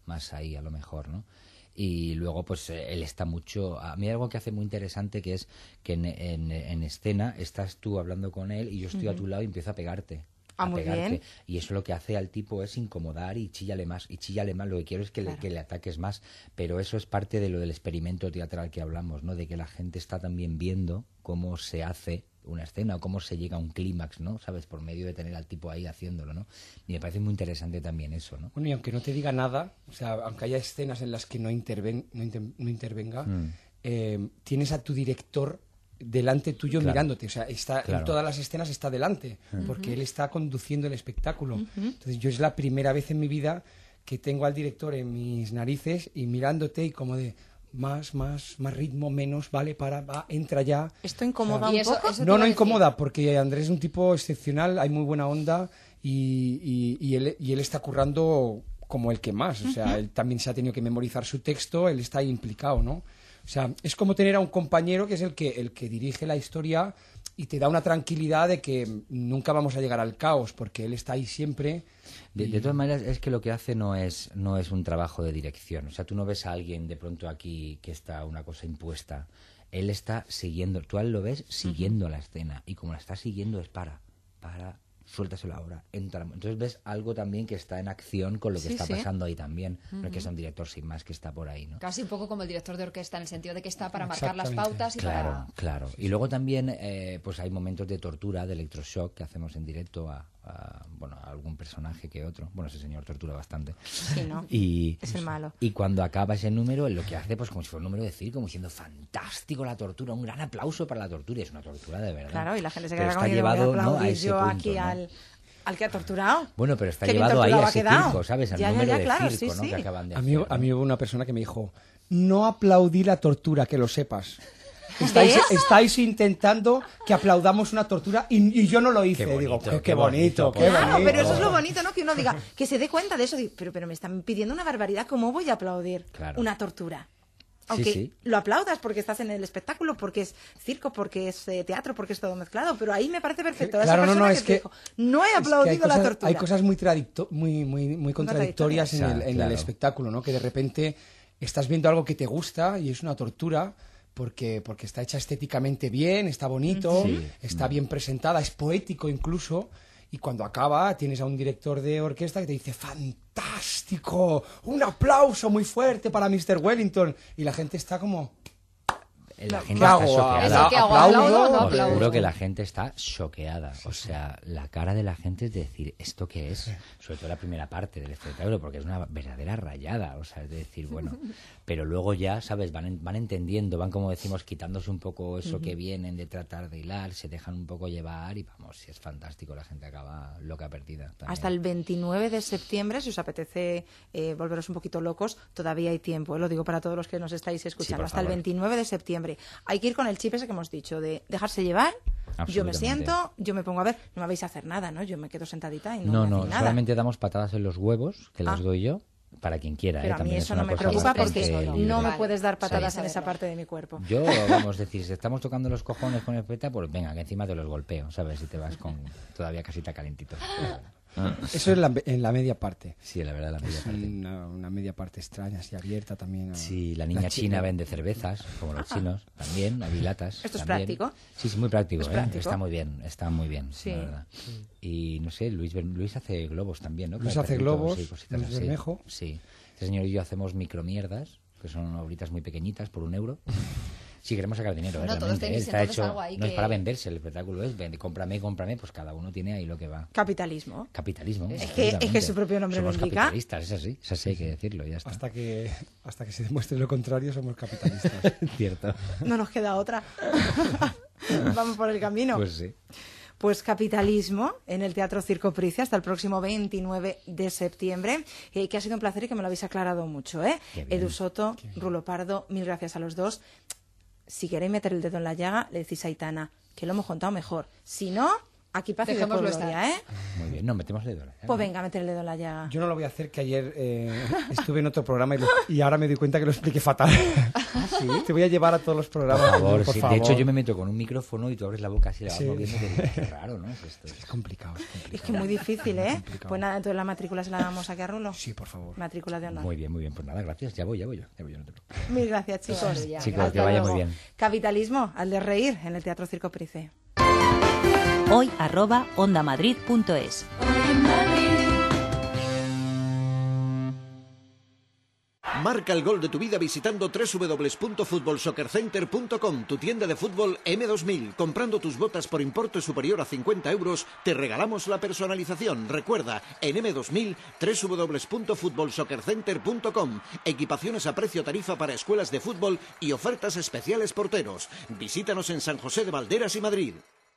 más ahí a lo mejor, ¿no? Y luego, pues, él está mucho... A mí hay algo que hace muy interesante, que es que en, en, en escena estás tú hablando con él y yo estoy uh-huh. a tu lado y empiezo a pegarte. Ah, a muy pegarte. bien. Y eso lo que hace al tipo es incomodar y chíllale más, y chíllale más. Lo que quiero es que, claro. le, que le ataques más. Pero eso es parte de lo del experimento teatral que hablamos, ¿no? De que la gente está también viendo cómo se hace una escena o cómo se llega a un clímax, ¿no? ¿Sabes? Por medio de tener al tipo ahí haciéndolo, ¿no? Y me parece muy interesante también eso, ¿no? Bueno, y aunque no te diga nada, o sea, aunque haya escenas en las que no, interven, no, inter, no intervenga, mm. eh, tienes a tu director delante tuyo claro. mirándote, o sea, está claro. en todas las escenas está delante, uh-huh. porque él está conduciendo el espectáculo. Uh-huh. Entonces yo es la primera vez en mi vida que tengo al director en mis narices y mirándote y como de... más, más, más ritmo, menos, vale, para, va, entra ya. ¿Esto incomoda o sea, un eso, poco? Eso no, no incomoda, porque Andrés es un tipo excepcional, hay muy buena onda y, y, y, él, y él está currando como el que más, o sea, uh-huh. él también se ha tenido que memorizar su texto, él está ahí implicado, ¿no? O sea, es como tener a un compañero que es el que, el que dirige la historia y te da una tranquilidad de que nunca vamos a llegar al caos, porque él está ahí siempre. De, de todas maneras, es que lo que hace no es, no es un trabajo de dirección. O sea, tú no ves a alguien de pronto aquí que está una cosa impuesta. Él está siguiendo, tú a él lo ves siguiendo uh-huh. la escena. Y como la está siguiendo es para, para, suéltaselo ahora, entra. Entonces ves algo también que está en acción con lo que sí, está sí. pasando ahí también. Uh-huh. No es que sea un director sin más que está por ahí, ¿no? Casi un poco como el director de orquesta, en el sentido de que está para marcar las pautas y claro, para... Claro, claro. Y luego también eh, pues hay momentos de tortura, de electroshock que hacemos en directo a, a, bueno, a algún personaje que otro. Bueno, ese señor tortura bastante. Sí, ¿no? Y, es el malo. Y cuando acaba ese número, lo que hace pues como si fuera un número de circo, como diciendo fantástico la tortura, un gran aplauso para la tortura. Y es una tortura de verdad. Claro, y la gente se queda como llevado, ¿no? a ese yo punto, aquí ¿no? al... al que ha torturado. Bueno, pero está llevado ahí a ese circo, ¿sabes? Al ya, número ya, ya, de claro, circo, sí, ¿no? sí. Que acaban de a, mí, hacer, ¿no? a mí hubo una persona que me dijo, no aplaudí la tortura, que lo sepas. Estáis, estáis intentando que aplaudamos una tortura y, y yo no lo hice. Qué bonito, Digo, qué, qué qué bonito, bonito, qué claro, bonito. pero eso es lo bonito, ¿no? Que uno diga, que se dé cuenta de eso. Pero, pero me están pidiendo una barbaridad, ¿cómo voy a aplaudir claro. una tortura? Aunque sí, sí. lo aplaudas porque estás en el espectáculo, porque es circo, porque es eh, teatro, porque es todo mezclado, pero ahí me parece perfecto. Claro, esa no, no, que es que, dijo, no he aplaudido es que la cosas, tortura. hay cosas muy, tradicto, muy, muy, muy contradictorias en, el, en claro. el espectáculo, ¿no? Que de repente estás viendo algo que te gusta y es una tortura porque, porque está hecha estéticamente bien, está bonito, sí. está bien presentada, es poético incluso. Y cuando acaba tienes a un director de orquesta que te dice ¡fantástico! ¡Un aplauso muy fuerte para mister Wellington! Y la gente está como... La gente ¿Qué está hago? choqueada. ¿Qué hago? ¿Aplaudo? No Os aplaudo. juro que la gente está choqueada. O sea, la cara de la gente es de decir, ¿esto qué es? Sobre todo la primera parte del espectáculo, porque es una verdadera rayada. O sea, es de decir, bueno... Pero luego ya, ¿sabes? Van, van entendiendo, van, como decimos, quitándose un poco eso uh-huh. que vienen de tratar de hilar, se dejan un poco llevar y vamos, si es fantástico, la gente acaba loca perdida. También. Hasta el veintinueve de septiembre, si os apetece eh, volveros un poquito locos, todavía hay tiempo, ¿eh? Lo digo para todos los que nos estáis escuchando. Sí, Hasta favor. el veintinueve de septiembre. Hay que ir con el chip ese que hemos dicho, de dejarse llevar, yo me siento, yo me pongo a ver, no me vais a hacer nada, ¿no? Yo me quedo sentadita y no, No, me no, hacéis nada. solamente damos patadas en los huevos, que Ah. las doy yo. Para quien quiera, Pero ¿eh? a mí También eso es no una me cosa preocupa bastante porque libre. no me Vale. puedes dar patadas Sí. en esa parte de mi cuerpo. Yo, vamos a decir, si estamos tocando los cojones con el peta, pues venga, que encima te los golpeo, ¿sabes? Si te vas con todavía casita calentito. Eso es la, en la media parte. Sí, la verdad, la media Es parte. una, una media parte extraña, así abierta también. A, Sí, la niña la china china. vende cervezas, como los chinos, también, avilatas. Esto es también. práctico. Sí, sí, muy práctico, Es ¿eh? práctico. Está muy bien, está muy bien, Sí. la verdad. Y no sé, Luis, Ber- Luis hace globos también, ¿no? Luis Para hace perritos, globos, sí, cositas Luis así. Bermejo. Sí. Este señor y yo hacemos micromierdas, que son obritas muy pequeñitas, por un euro. Si queremos sacar dinero, ¿eh? No, todos realmente, tenéis ¿eh? Está entonces hecho, algo ahí no es que- para venderse, el espectáculo es, vende, cómprame, cómprame, pues cada uno tiene ahí lo que va. Capitalismo. Capitalismo. Es que- es que absolutamente. su propio nombre lo Somos indica. capitalistas, es así, es así, hay que decirlo, ya está. Hasta que, hasta que se demuestre lo contrario, somos capitalistas. Cierto. No nos queda otra. Vamos por el camino. Pues sí. Pues Capitalismo en el Teatro Circo Pricia hasta el próximo veintinueve de septiembre, eh, que ha sido un placer y que me lo habéis aclarado mucho, ¿eh? Qué bien. Edu Soto, Rulo Pardo, mil gracias a los dos. Si queréis meter el dedo en la llaga, le decís a Aitana que lo hemos contado mejor. Si no, Aquí pasa de Dejémoslo Gloria, ¿eh? Muy bien, no, metemos el dedo. ¿eh? Pues venga, mete el dedo en la llaga. Yo no lo voy a hacer, que ayer eh, estuve en otro programa y, lo- y ahora me doy cuenta que lo expliqué fatal. ¿Sí? Te voy a llevar a todos los Por programas. favor, por sí. favor. De hecho, yo me meto con un micrófono y tú abres la boca así, la vas Sí. moviendo. Que, qué raro, ¿no? Es esto. Es complicado, es complicado. Es que muy difícil, ¿eh? complicado. Pues nada, entonces la matrícula se la damos aquí a Rulo. Sí, por favor. Matrícula de honor. Muy bien, muy bien. Pues nada, gracias. Ya voy, ya voy yo. Ya voy yo, no te preocupes. Mil gracias, chicos. ya. Chicos, Hasta que vaya luego. muy bien. Capitalismo, al de reír, en el Teatro Circo Price. Hoy arroba ondamadrid punto es. Marca el gol de tu vida visitando doble u doble u doble u punto fútbol soccer center punto com, tu tienda de fútbol eme dos mil. Comprando tus botas por importe superior a cincuenta euros, te regalamos la personalización. Recuerda, en eme dos mil, doble u doble u doble u punto fútbol soccer center punto com. Equipaciones a precio tarifa para escuelas de fútbol y ofertas especiales porteros. Visítanos en San José de Valderas y Madrid.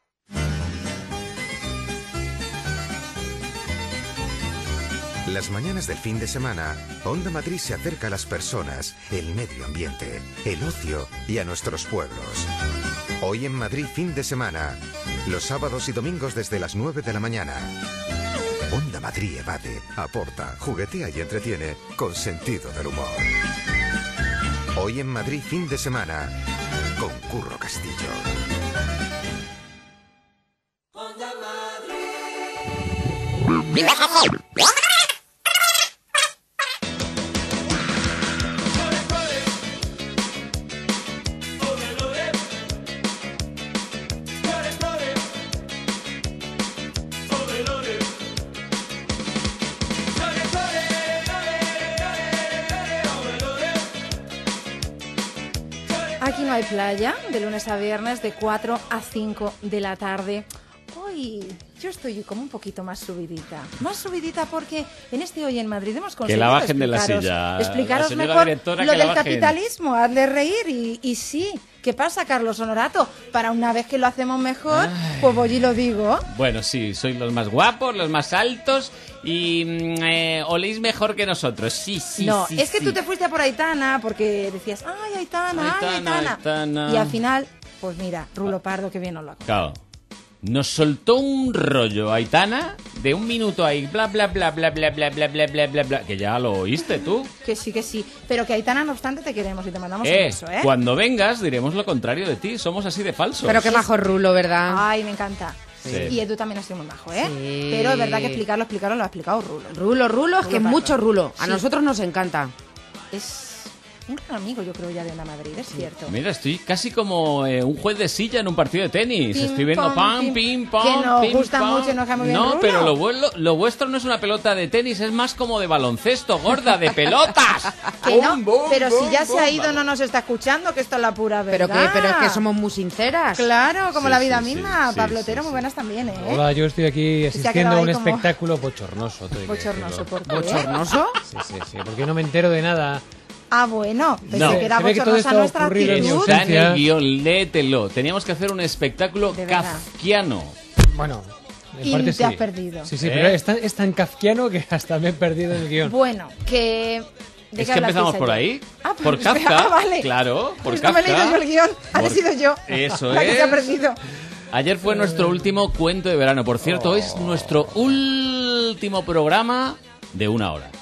Las mañanas del fin de semana, Onda Madrid se acerca a las personas, el medio ambiente, el ocio y a nuestros pueblos. Hoy en Madrid fin de semana, los sábados y domingos desde las nueve de la mañana. Onda Madrid evade, aporta, juguetea y entretiene con sentido del humor. Hoy en Madrid fin de semana, con Curro Castillo. Aquí no hay playa, de lunes a viernes, de cuatro a cinco de la tarde. Hoy yo estoy como un poquito más subidita. Más subidita porque en este Hoy en Madrid hemos conseguido la bajen de la explicaros- silla, explicaros la señora mejor directora, lo que la del bajen. capitalismo, hazle reír. Y, y sí, ¿qué pasa, Carlos Honorato? Para una vez que lo hacemos mejor, pues voy y lo digo. Bueno, sí, sois los más guapos, los más altos y mm, eh, oléis mejor que nosotros. Sí, sí, no, sí, es que sí. tú te fuiste a por Aitana porque decías, ay, Aitana, ay, Aitana, Aitana. Aitana. Y al final, pues mira, Rulo Pardo, que bien nos lo ha Claro. Nos soltó un rollo Aitana de un minuto ahí, bla, bla, bla, bla, bla, bla, bla, bla, bla, bla, bla, que ya lo oíste tú. Que sí, que sí. Pero que Aitana, no obstante, te queremos y te mandamos un Eh, beso, ¿eh? cuando vengas diremos lo contrario de ti, somos así de falsos. Pero qué majo Rulo, ¿verdad? Ay, me encanta. Sí. Y Edu también ha sido muy majo, ¿eh? Sí. Pero es verdad que explicarlo, explicarlo, lo ha explicado Rulo. Rulo, Rulo, es que es Pardo. mucho Rulo. A Sí. nosotros nos encanta. Es un gran amigo, yo creo, ya de Onda Madrid, es cierto. Mira, estoy casi como eh, un juez de silla en un partido de tenis. Pim, estoy viendo pam, pam, pim. pim, pam, Que nos pim, gusta pam. mucho y nos cae muy bien No, Rulo. pero lo, vuelo- lo vuestro no es una pelota de tenis, es más como de baloncesto, gorda, de pelotas. Que no, Bum, bum, pero bum, si ya se ha bum. ido, no nos está escuchando, que esto es la pura Pero verdad. que, pero es que somos muy sinceras. Claro, como Sí, la vida sí, sí, misma. sí, Pablo sí, Otero, sí. muy buenas también, ¿eh? Hola, yo estoy aquí Se ha asistiendo quedado a un ahí como- espectáculo bochornoso. tengo que Bochornoso, decirlo. ¿por qué? ¿Bochornoso? Sí, sí, sí, porque no me entero de nada. Ah, bueno, pensé No. que era Se ve que todo bochornosa esto ha nuestra ocurrido en mi actitud. Está en ausencia. el guión, léetelo. Teníamos que hacer un espectáculo De verdad. kafkiano. Bueno, en Y parte te sí. has perdido. Sí, sí, ¿Eh? pero es tan, es tan kafkiano que hasta me he perdido en el guión. Bueno, que... ¿de Es qué que empezamos hablasteis por ayer? ahí. Ah, por pues, Kafka. ah, vale. Claro, por Pues Kafka. no me he leído yo el guión, ha Por- sido yo. Eso la que se ha es. perdido. Ayer fue nuestro último cuento de verano. Por cierto, Oh. es nuestro último programa de una hora.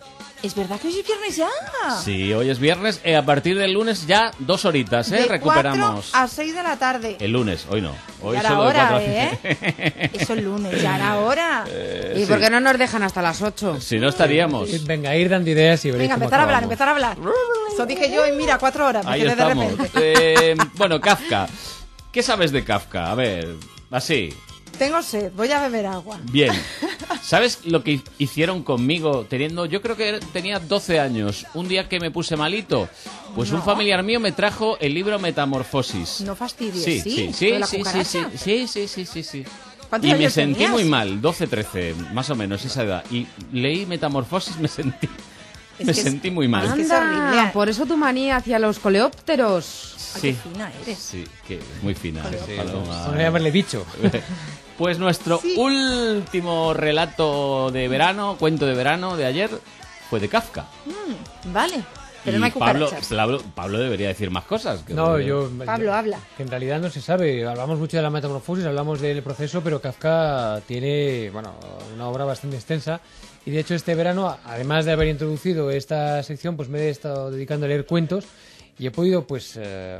Es verdad que hoy es viernes ya. Sí, hoy es viernes. eh, a partir del lunes ya dos horitas, ¿eh? De Recuperamos. cuatro a seis de la tarde. El lunes, hoy no. Hoy Ya era solo de hora, cuatro a ¿eh? Eso es lunes, ya era hora. Eh, ¿Y sí. por qué no nos dejan hasta las ocho? Si no estaríamos. Venga, ir dando ideas y veréis Venga, cómo empezar a hablar, acabamos. empezar a hablar. Eso dije yo y mira, cuatro horas. me Ahí quedé de estamos. repente. Eh, bueno, Kafka. ¿Qué sabes de Kafka? A ver, así. Tengo sed, voy a beber agua. Bien. ¿Sabes lo que hicieron conmigo teniendo, yo creo que tenía doce años, un día que me puse malito? Pues un No. familiar mío me trajo el libro Metamorfosis. No fastidies, Sí, ¿sí? sí, ¿Lo sí, de la sí, sí, cucaracha? sí, sí, sí, sí, sí, sí. ¿Cuántos Y me años sentí tenías? muy mal, doce, trece, más o menos, esa edad. Y leí Metamorfosis, me sentí, Es me que es- sentí muy mal. Es que es horrible. Anda, por eso tu manía hacia los coleópteros. Ay, Sí, qué fina eres. sí, que es muy fina. Sí, Paloma. vamos a llamarle bicho. Pues nuestro Sí. último relato de verano, cuento de verano de ayer, fue de Kafka. Mm, vale. Pero no hay Pablo, cucarachas. Pablo, Pablo debería decir más cosas. que- No, yo... Pablo, habla. Que en realidad no se sabe. Hablamos mucho de la metamorfosis, hablamos del proceso, pero Kafka tiene, bueno, una obra bastante extensa. Y de hecho este verano, además de haber introducido esta sección, pues me he estado dedicando a leer cuentos y he podido, pues, eh,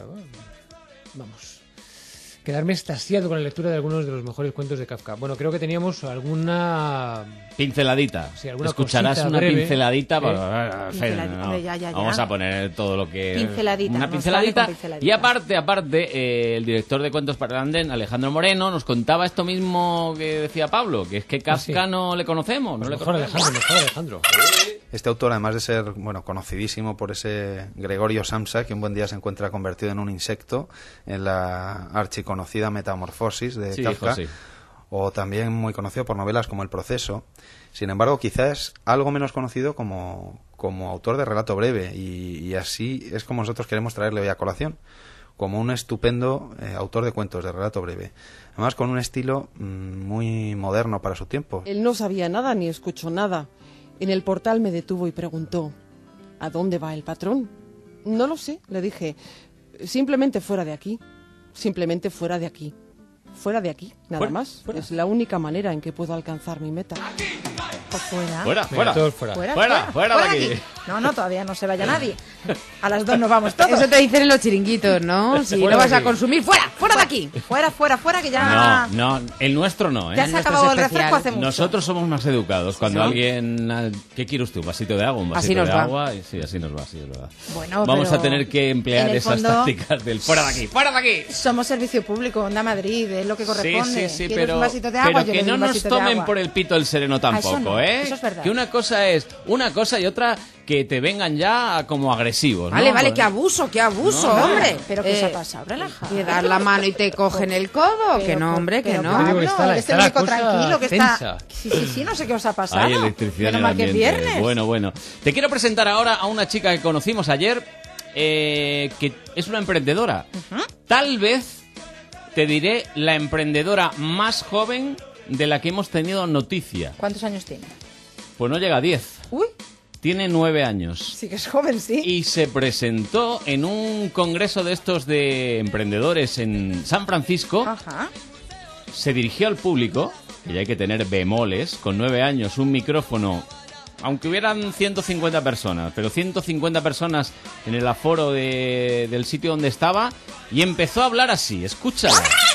vamos, quedarme extasiado con la lectura de algunos de los mejores cuentos de Kafka. Bueno, creo que teníamos alguna... Pinceladita. Sí, alguna Escucharás cosita una breve. pinceladita. ¿Eh? para- Pinceladita, no, hombre, ya, ya, ya. Vamos a poner todo lo que... Pinceladita, Una nos pinceladita. vale con pinceladita. Y aparte, aparte, eh, el director de Cuentos para Anden, Alejandro Moreno, nos contaba esto mismo que decía Pablo, que es que Kafka no le conocemos. No le Mejor conocemos. Alejandro, mejor Alejandro. Este autor, además de ser bueno conocidísimo por ese Gregorio Samsa, que un buen día se encuentra convertido en un insecto en la archiconocida Metamorfosis de Sí, Kafka, hijo, sí. o también muy conocido por novelas como El Proceso. Sin embargo, quizás algo menos conocido como, como autor de relato breve, y, y así es como nosotros queremos traerle hoy a colación, como un estupendo eh, autor de cuentos de relato breve. Además, con un estilo mm, muy moderno para su tiempo. Él no sabía nada ni escuchó nada. En el portal me detuvo y preguntó, ¿a dónde va el patrón? No lo sé, le dije. Simplemente fuera de aquí. Simplemente fuera de aquí. Fuera de aquí, nada Fuera, más. fuera. Es la única manera en que puedo alcanzar mi meta. Pues fuera. Fuera, Venga, fuera. todos fuera. Fuera, Fuera, fuera, fuera de aquí. No, no, todavía no se vaya nadie. A las dos nos vamos todos. Eso te dicen en los chiringuitos, ¿no? Si Fuera no de vas a aquí. consumir, fuera, fuera de aquí. Fuera, fuera, fuera, que ya... No, no, el nuestro no, ¿eh? Ya se ha acabado el refresco hace mucho. Nosotros somos más educados. Cuando ¿no? alguien... ah, ¿Qué quiere usted? ¿Un vasito de agua? ¿Un vasito Así nos de va. agua? Y sí, así nos va, sí, es verdad. Bueno, Vamos pero a tener que emplear en el esas fondo- tácticas del fuera de aquí, fuera de aquí. Somos servicio público, Onda Madrid, es lo que corresponde. Sí, sí, sí, ¿Quieres pero, un vasito de agua? pero Yo que le doy no un nos vasito de tomen agua. por el pito el sereno tampoco, eso no, ¿eh? eso es verdad. Que una cosa es una cosa y otra que te vengan ya como agresivos, ¿no? Vale, vale, Pues- qué abuso, qué abuso, No, no. hombre. ¿Pero qué os ha Eh, pasado? Relajado. Que dar la mano y te cogen el codo, que no, hombre, que Pero no. Yo digo que está la- Pablo, está es el la único cosa tranquilo que tensa. está... Sí, sí, sí, no sé qué os ha pasado. Hay electricidad en Menos el mal que es ambiente. viernes. Bueno, bueno. Te quiero presentar ahora a una chica que conocimos ayer, eh, que es una emprendedora. Tal vez te diré la emprendedora más joven de la que hemos tenido noticia. ¿Cuántos años tiene? Pues no llega a diez. Uy, Tiene nueve años. sí que es joven, sí. Y se presentó en un congreso de estos de emprendedores en San Francisco. Ajá. Se dirigió al público, que ya hay que tener bemoles, con nueve años, un micrófono, aunque hubieran ciento cincuenta personas, pero ciento cincuenta personas en el aforo de- del sitio donde estaba, y empezó a hablar así, escúchala.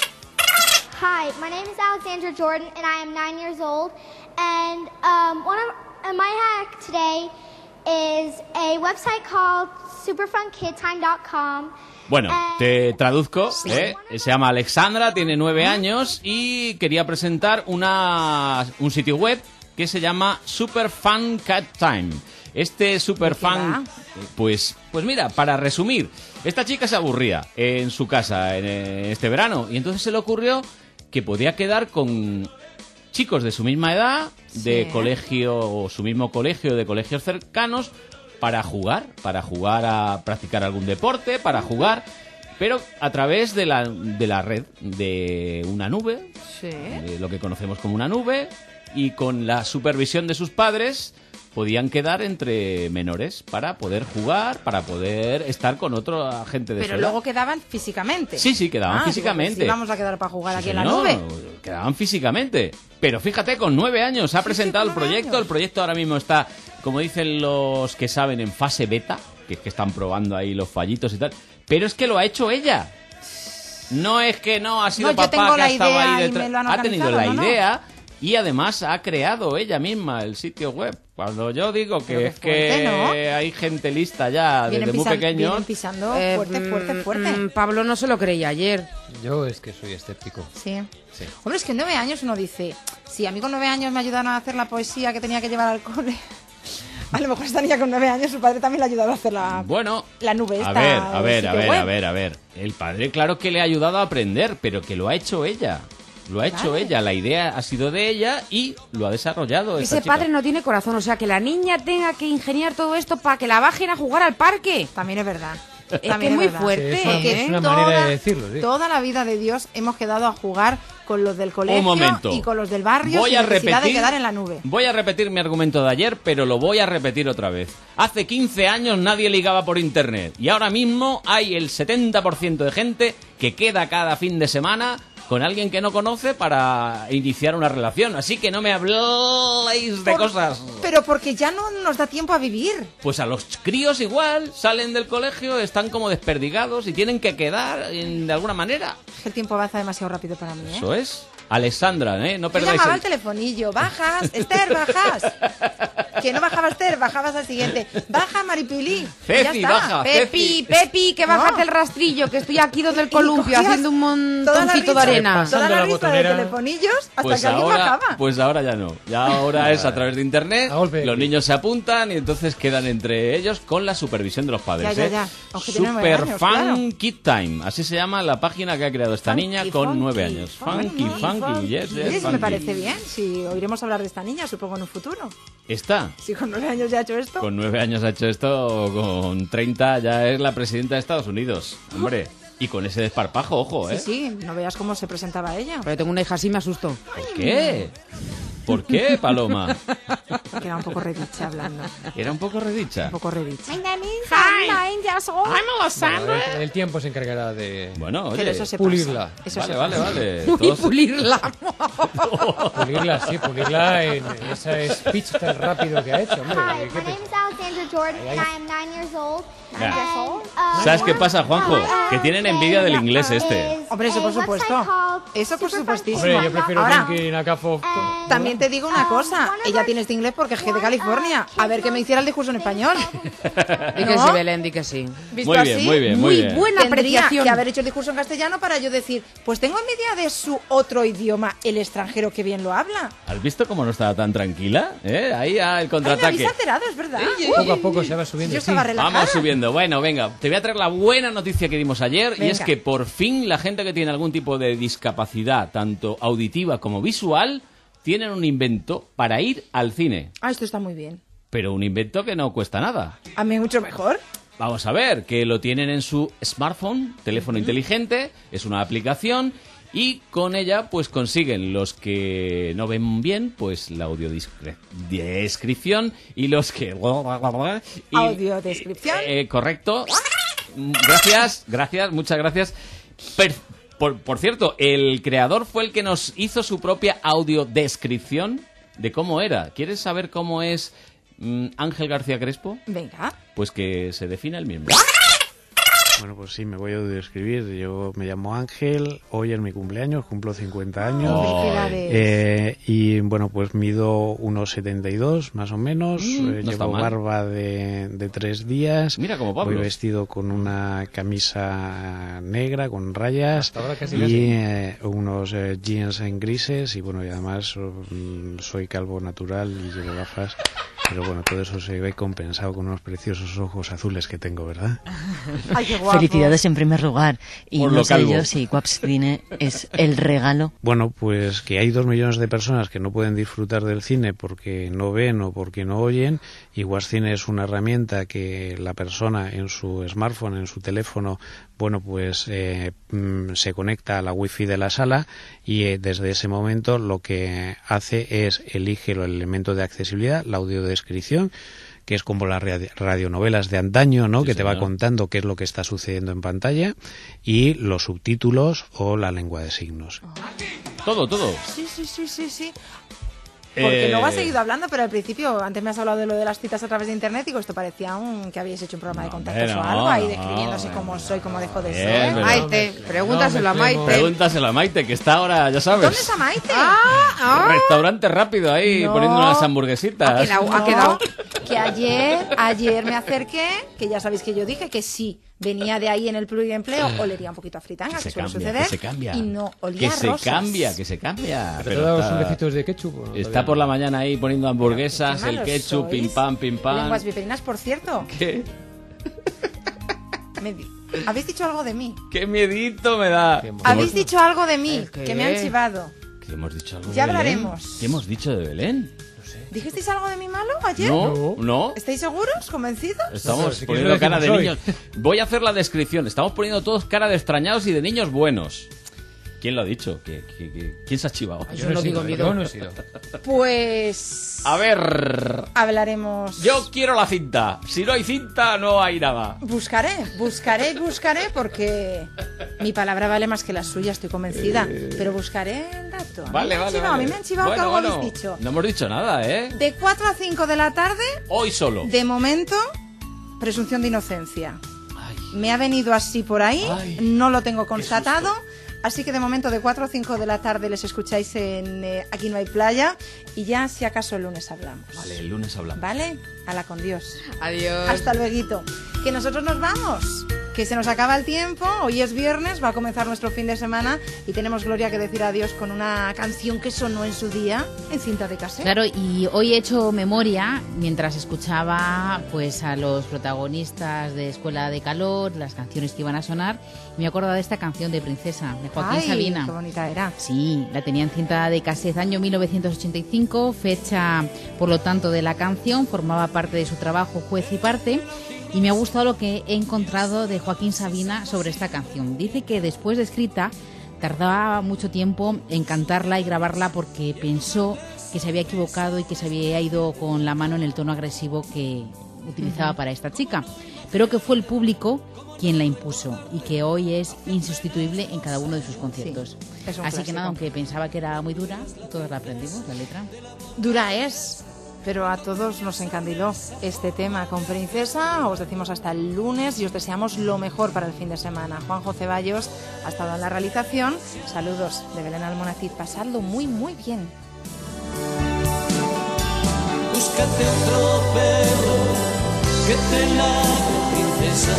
Hi, my name is Alexandra Jordan, and I am nine years old. And um, one of uh, my hack today is a website called super fun kid time dot com. Bueno, te traduzco, ¿eh? Se llama Alexandra, tiene nueve años y quería presentar una, un sitio web que se llama Super Fun Cat Time. Este Super ¿De qué va? Fun, pues, pues mira, para resumir, esta chica se aburría en su casa en eh, este verano y entonces se le ocurrió que podía quedar con chicos de su misma edad, de Sí. colegio o su mismo colegio, de colegios cercanos, para jugar, para jugar a practicar algún deporte, para jugar, pero a través de la, de la red, de una nube, Sí. de lo que conocemos como una nube, y con la supervisión de sus padres podían quedar entre menores para poder jugar, para poder estar con otra gente de Pero su edad. luego quedaban físicamente. Sí, sí, quedaban Ah, digo, físicamente. pues sí, vamos a quedar para jugar Sí, aquí en la señor, nube. Quedaban físicamente. Pero fíjate, con nueve años ha presentado el proyecto. El proyecto ahora mismo está, como dicen los que saben, en fase beta, que es que están probando ahí los fallitos y tal. Pero es que lo ha hecho ella. No es que no ha sido No, yo papá tengo que la ha estado idea ahí y detrás. me lo han Ha tenido la organizado, ¿no? idea y además ha creado ella misma el sitio web. Cuando yo digo que Pero qué es que fuerte, ¿no? hay gente lista ya Vienen, desde muy pisan- pequeños. vienen pisando Eh, fuerte, fuerte, mm, fuerte. mm, Pablo no se lo creía ayer. Yo es que soy escéptico. Sí. Sí. Hombre, es que en nueve años uno dice, si a mí con nueve años me ayudaron a hacer la poesía que tenía que llevar al cole, a lo mejor esta niña con nueve años su padre también le ha ayudado a hacer la, Bueno, la nube esta. a ver, a del ver, a sitio ver, web. a ver, a ver. El padre, claro que le ha ayudado a aprender, pero que lo ha hecho ella. Lo ha hecho Vale. ella, la idea ha sido de ella y lo ha desarrollado esta Ese chica. padre no tiene corazón, o sea, que la niña tenga que ingeniar todo esto para que la bajen a jugar al parque. También es verdad. Es que También es muy verdad. fuerte. Sí, es una- ¿eh? es una Toda- manera de decirlo, sí. Toda la vida de Dios hemos quedado a jugar con los del colegio Un momento. y con los del barrio Voy sin a necesidad repetir- de quedar en la nube. Voy a repetir mi argumento de ayer, pero lo voy a repetir otra vez. Hace quince años nadie ligaba por internet y ahora mismo hay el setenta por ciento de gente que queda cada fin de semana con alguien que no conoce para iniciar una relación. Así que no me habléis de Por- cosas. Pero porque ya no nos da tiempo a vivir. Pues a los críos igual, salen del colegio, están como desperdigados y tienen que quedar en- de alguna manera. El tiempo avanza demasiado rápido para mí, ¿eh? Eso es. Alessandra, ¿eh? No Yo perdáis llamaba el... al telefonillo, bajas, Esther, bajas. Que no bajaba Esther, bajabas al siguiente. Baja, Maripili. Ceci, ya está. baja, Pepi, Pepi, que bájate el rastrillo, que estoy aquí donde el columpio cogías haciendo un toda la montoncito de lista- arena. Toda la la lista de botonera. telefonillos hasta Pues que alguien ahora, bajaba. pues ahora ya no. Ya ahora es a través de internet. Los niños se apuntan y entonces quedan entre ellos con la supervisión de los padres. Ya, ya, ¿eh? ya. Aunque tiene nueve Super años, Fun claro. Kid Time. Así se llama la página que ha creado esta niña con funky, nueve años. Funky, funky, yes, yes, Oye, sí me funky. parece bien. Si oiremos hablar de esta niña, supongo, en un futuro. Está. Si con nueve años ya ha hecho esto. Con nueve años ha hecho esto, con treinta ya es la presidenta de Estados Unidos. Hombre, y con ese desparpajo, ojo, ¿eh? Sí, sí, no veas cómo se presentaba ella. Pero tengo una hija así, me asusto. ¿Por qué? ¿Por qué, Paloma? Que era un poco redicha hablando. Era un poco redicha. Un poco redicha. My name is Hi. nine years old. I'm Alessandra. El, el tiempo se encargará de Bueno, Pero oye, eso se pulirla. pasa. Eso vale, se vale, pasa. vale. Uy, Todos- pulirla. Pulirla, sí, pulirla en ese speech tan rápido que ha hecho. Hombre, Hi, ¿qué my te- name is Alexandra Jordan, Ay, ay. and I am nine years old. Ya. And, um, ¿Sabes qué pasa, Juanjo? Que tienen envidia del inglés este. Hombre, eso por a website supuesto. called Eso por supuestísimo. Hombre, yo prefiero Ahora, Pinky Nakafo. también te digo una cosa. Ella tiene este inglés porque es de California. A ver que me hiciera el discurso en español. Di que ¿No? sí, Belén, di que sí. ¿Visto Muy bien, así? muy bien, muy bien. buena Tendría apreciación. que haber hecho el discurso en castellano para yo decir, pues tengo envidia de su otro idioma, el extranjero que bien lo habla. ¿Has visto cómo no estaba tan tranquila? ¿Eh? Ahí ah, el Ay, me habéis contraataque. alterado, es verdad. Poco a poco se va subiendo. Yo sí. estaba relajada. Vamos subiendo. Bueno, venga, te voy a traer la buena noticia que dimos ayer y es Venga. que por fin la gente que tiene algún tipo de discapacidad, tanto auditiva como visual, tienen un invento para ir al cine. Ah, esto está muy bien. Pero un invento que no cuesta nada. A mí mucho mejor. Vamos a ver, que lo tienen en su smartphone, teléfono inteligente, es una aplicación y con ella pues consiguen los que no ven bien pues la audiodescripción y los que... y- Audiodescripción. Eh, correcto. Gracias, gracias, muchas gracias. Per- por, por cierto, el creador fue el que nos hizo su propia audiodescripción de cómo era. ¿Quieres saber cómo es mm, Ángel García Crespo? Venga. Pues que se defina el mismo. Bueno, pues sí, me voy a describir. Yo me llamo Ángel, hoy es mi cumpleaños, cumplo cincuenta años. Oh, felicidades. Eh, y bueno, pues mido uno setenta y dos más o menos. Mm, Eh, no está llevo mal. barba de, de tres días. Mira, como Pablo. Voy vestido con una camisa negra con rayas Hasta ahora casi, y casi. eh, unos eh, jeans en grises. Y bueno, y además mm, soy calvo natural y llevo gafas. Pero bueno, todo eso se ve compensado con unos preciosos ojos azules que tengo, ¿verdad? Ay, qué guapo. Felicidades en primer lugar. Y Por no lo sé calvo. yo si Guaps Cine es el regalo. Bueno, pues que hay dos millones de personas que no pueden disfrutar del cine porque no ven o porque no oyen, y Guascine es una herramienta que la persona en su smartphone, en su teléfono, bueno, pues eh, mm, se conecta a la wifi de la sala y eh, desde ese momento lo que hace es elige el elemento de accesibilidad, la audiodescripción, que es como las radi- radionovelas de antaño, ¿no? Sí, Que te va señor. contando qué es lo que está sucediendo en pantalla, y los subtítulos o la lengua de signos. Todo, todo. Sí, sí, sí, sí, sí. Porque Eh, luego has seguido hablando, pero al principio, antes me has hablado de lo de las citas a través de internet, digo, esto parecía un, que habíais hecho un programa de contactos hombre, o no, algo, ahí no, describiéndose no, cómo soy, cómo dejo de Bien, ser. pero- Maite, pregúntaselo a Maite. Pregúntaselo a Maite, que está ahora, ya sabes. ¿Dónde está Maite? Ah, Restaurante rápido ahí, No. poniendo unas hamburguesitas. Ha quedado, ha No, quedado. Que ayer, ayer me acerqué, que ya sabéis que yo dije que sí, venía de ahí en el pluriempleo, olería un poquito a fritanga, que, se suele cambia, suceder, que se cambia. y no, olía Que a se rosas. cambia, que se cambia. ¿Te Pero has dado está- unos besitos de ketchup? o no? Está Todavía por la no. mañana ahí poniendo hamburguesas, Qué el malos ketchup, sois. pim pam, pim pam. Lenguas viperinas, por cierto. ¿Qué? Me di- Habéis dicho algo de mí. ¡Qué miedito me da! Habéis dicho algo de mí, ¿El qué? que me han chivado. ¿Que hemos dicho algo Ya de Belén? hablaremos. ¿Qué hemos dicho de Belén? ¿Dijisteis algo de mí malo ayer? No, no. ¿Estáis seguros? ¿Convencidos? Estamos Si quieres poniendo lo cara de decimos niños. Voy a hacer la descripción. Estamos poniendo todos cara de extrañados y de niños buenos. ¿Quién lo ha dicho? ¿Qué, qué, qué- ¿Quién se ha chivado? Yo no digo miedo. Yo no he sido. Pues A ver... hablaremos. Yo quiero la cinta. Si no hay cinta, no hay nada. Buscaré, buscaré, buscaré, porque mi palabra vale más que la suya, estoy convencida. Pero buscaré el dato. A mí Vale, me han vale, chivado, vale. A mí me han chivado Bueno, que algo bueno, habéis dicho. No hemos dicho nada, ¿eh? De cuatro a cinco de la tarde, Hoy solo. de momento, presunción de inocencia. Me ha venido así por ahí, no lo tengo constatado. Así que de momento de cuatro a cinco de la tarde les escucháis en eh, Aquí no hay playa. Y ya si acaso el lunes hablamos. Vale, el lunes hablamos. ¿Vale? Ala con Dios. Adiós. Hasta luego. Que nosotros nos vamos. Que se nos acaba el tiempo. Hoy es viernes, va a comenzar nuestro fin de semana. Y tenemos, Gloria, que decir adiós con una canción que sonó en su día en cinta de cassette. Claro, y hoy he hecho memoria mientras escuchaba pues a los protagonistas de Escuela de Calor, las canciones que iban a sonar. Y me he acordado de esta canción de Princesa, de Joaquín Ay, Sabina. qué bonita era. Sí, la tenía en cinta de cassette año mil novecientos ochenta y cinco, fecha por lo tanto de la canción, formaba parte de su trabajo Juez y Parte. Y me ha gustado lo que he encontrado de Joaquín Sabina sobre esta canción. Dice que después de escrita tardaba mucho tiempo en cantarla y grabarla porque pensó que se había equivocado y que se había ido con la mano en el tono agresivo que utilizaba Ujú. para esta chica, pero que fue el público quien la impuso y que hoy es insustituible en cada uno de sus conciertos. Sí, es un Así que clásico. nada, aunque pensaba que era muy dura, todos la aprendimos, la letra. Dura es, pero a todos nos encandiló este tema con Princesa. Os decimos hasta el lunes y os deseamos lo mejor para el fin de semana. Juanjo Ceballos ha estado en la realización. Saludos de Belén Almonacid. Pasadlo muy, muy bien. Búscate otro perro que te ladre, princesa.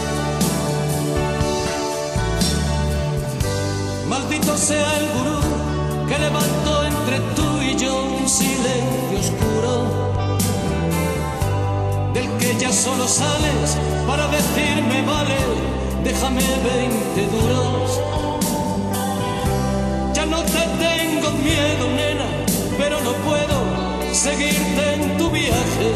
Maldito sea el gurú que levantó entre tú y yo un silencio oscuro, del que ya solo sales para decirme vale, déjame veinte duros. Ya no te tengo miedo, nena, pero no puedo seguirte en tu viaje.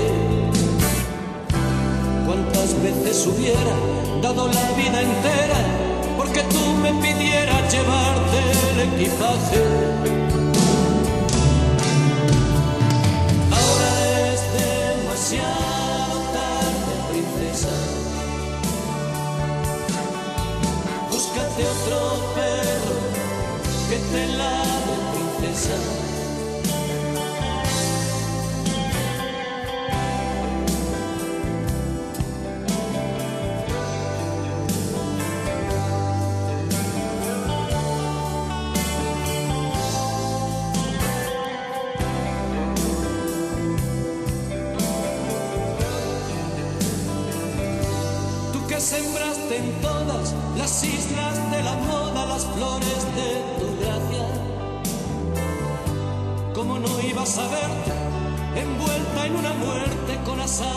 Cuántas veces hubiera dado la vida entera porque tú me pidieras llevarte el equipaje. Ahora es demasiado tarde, princesa. Búscate otro perro que te ladre, princesa. Que sembraste en todas las islas de la moda las flores de tu gracia. ¿Cómo no ibas a verte envuelta en una muerte con asas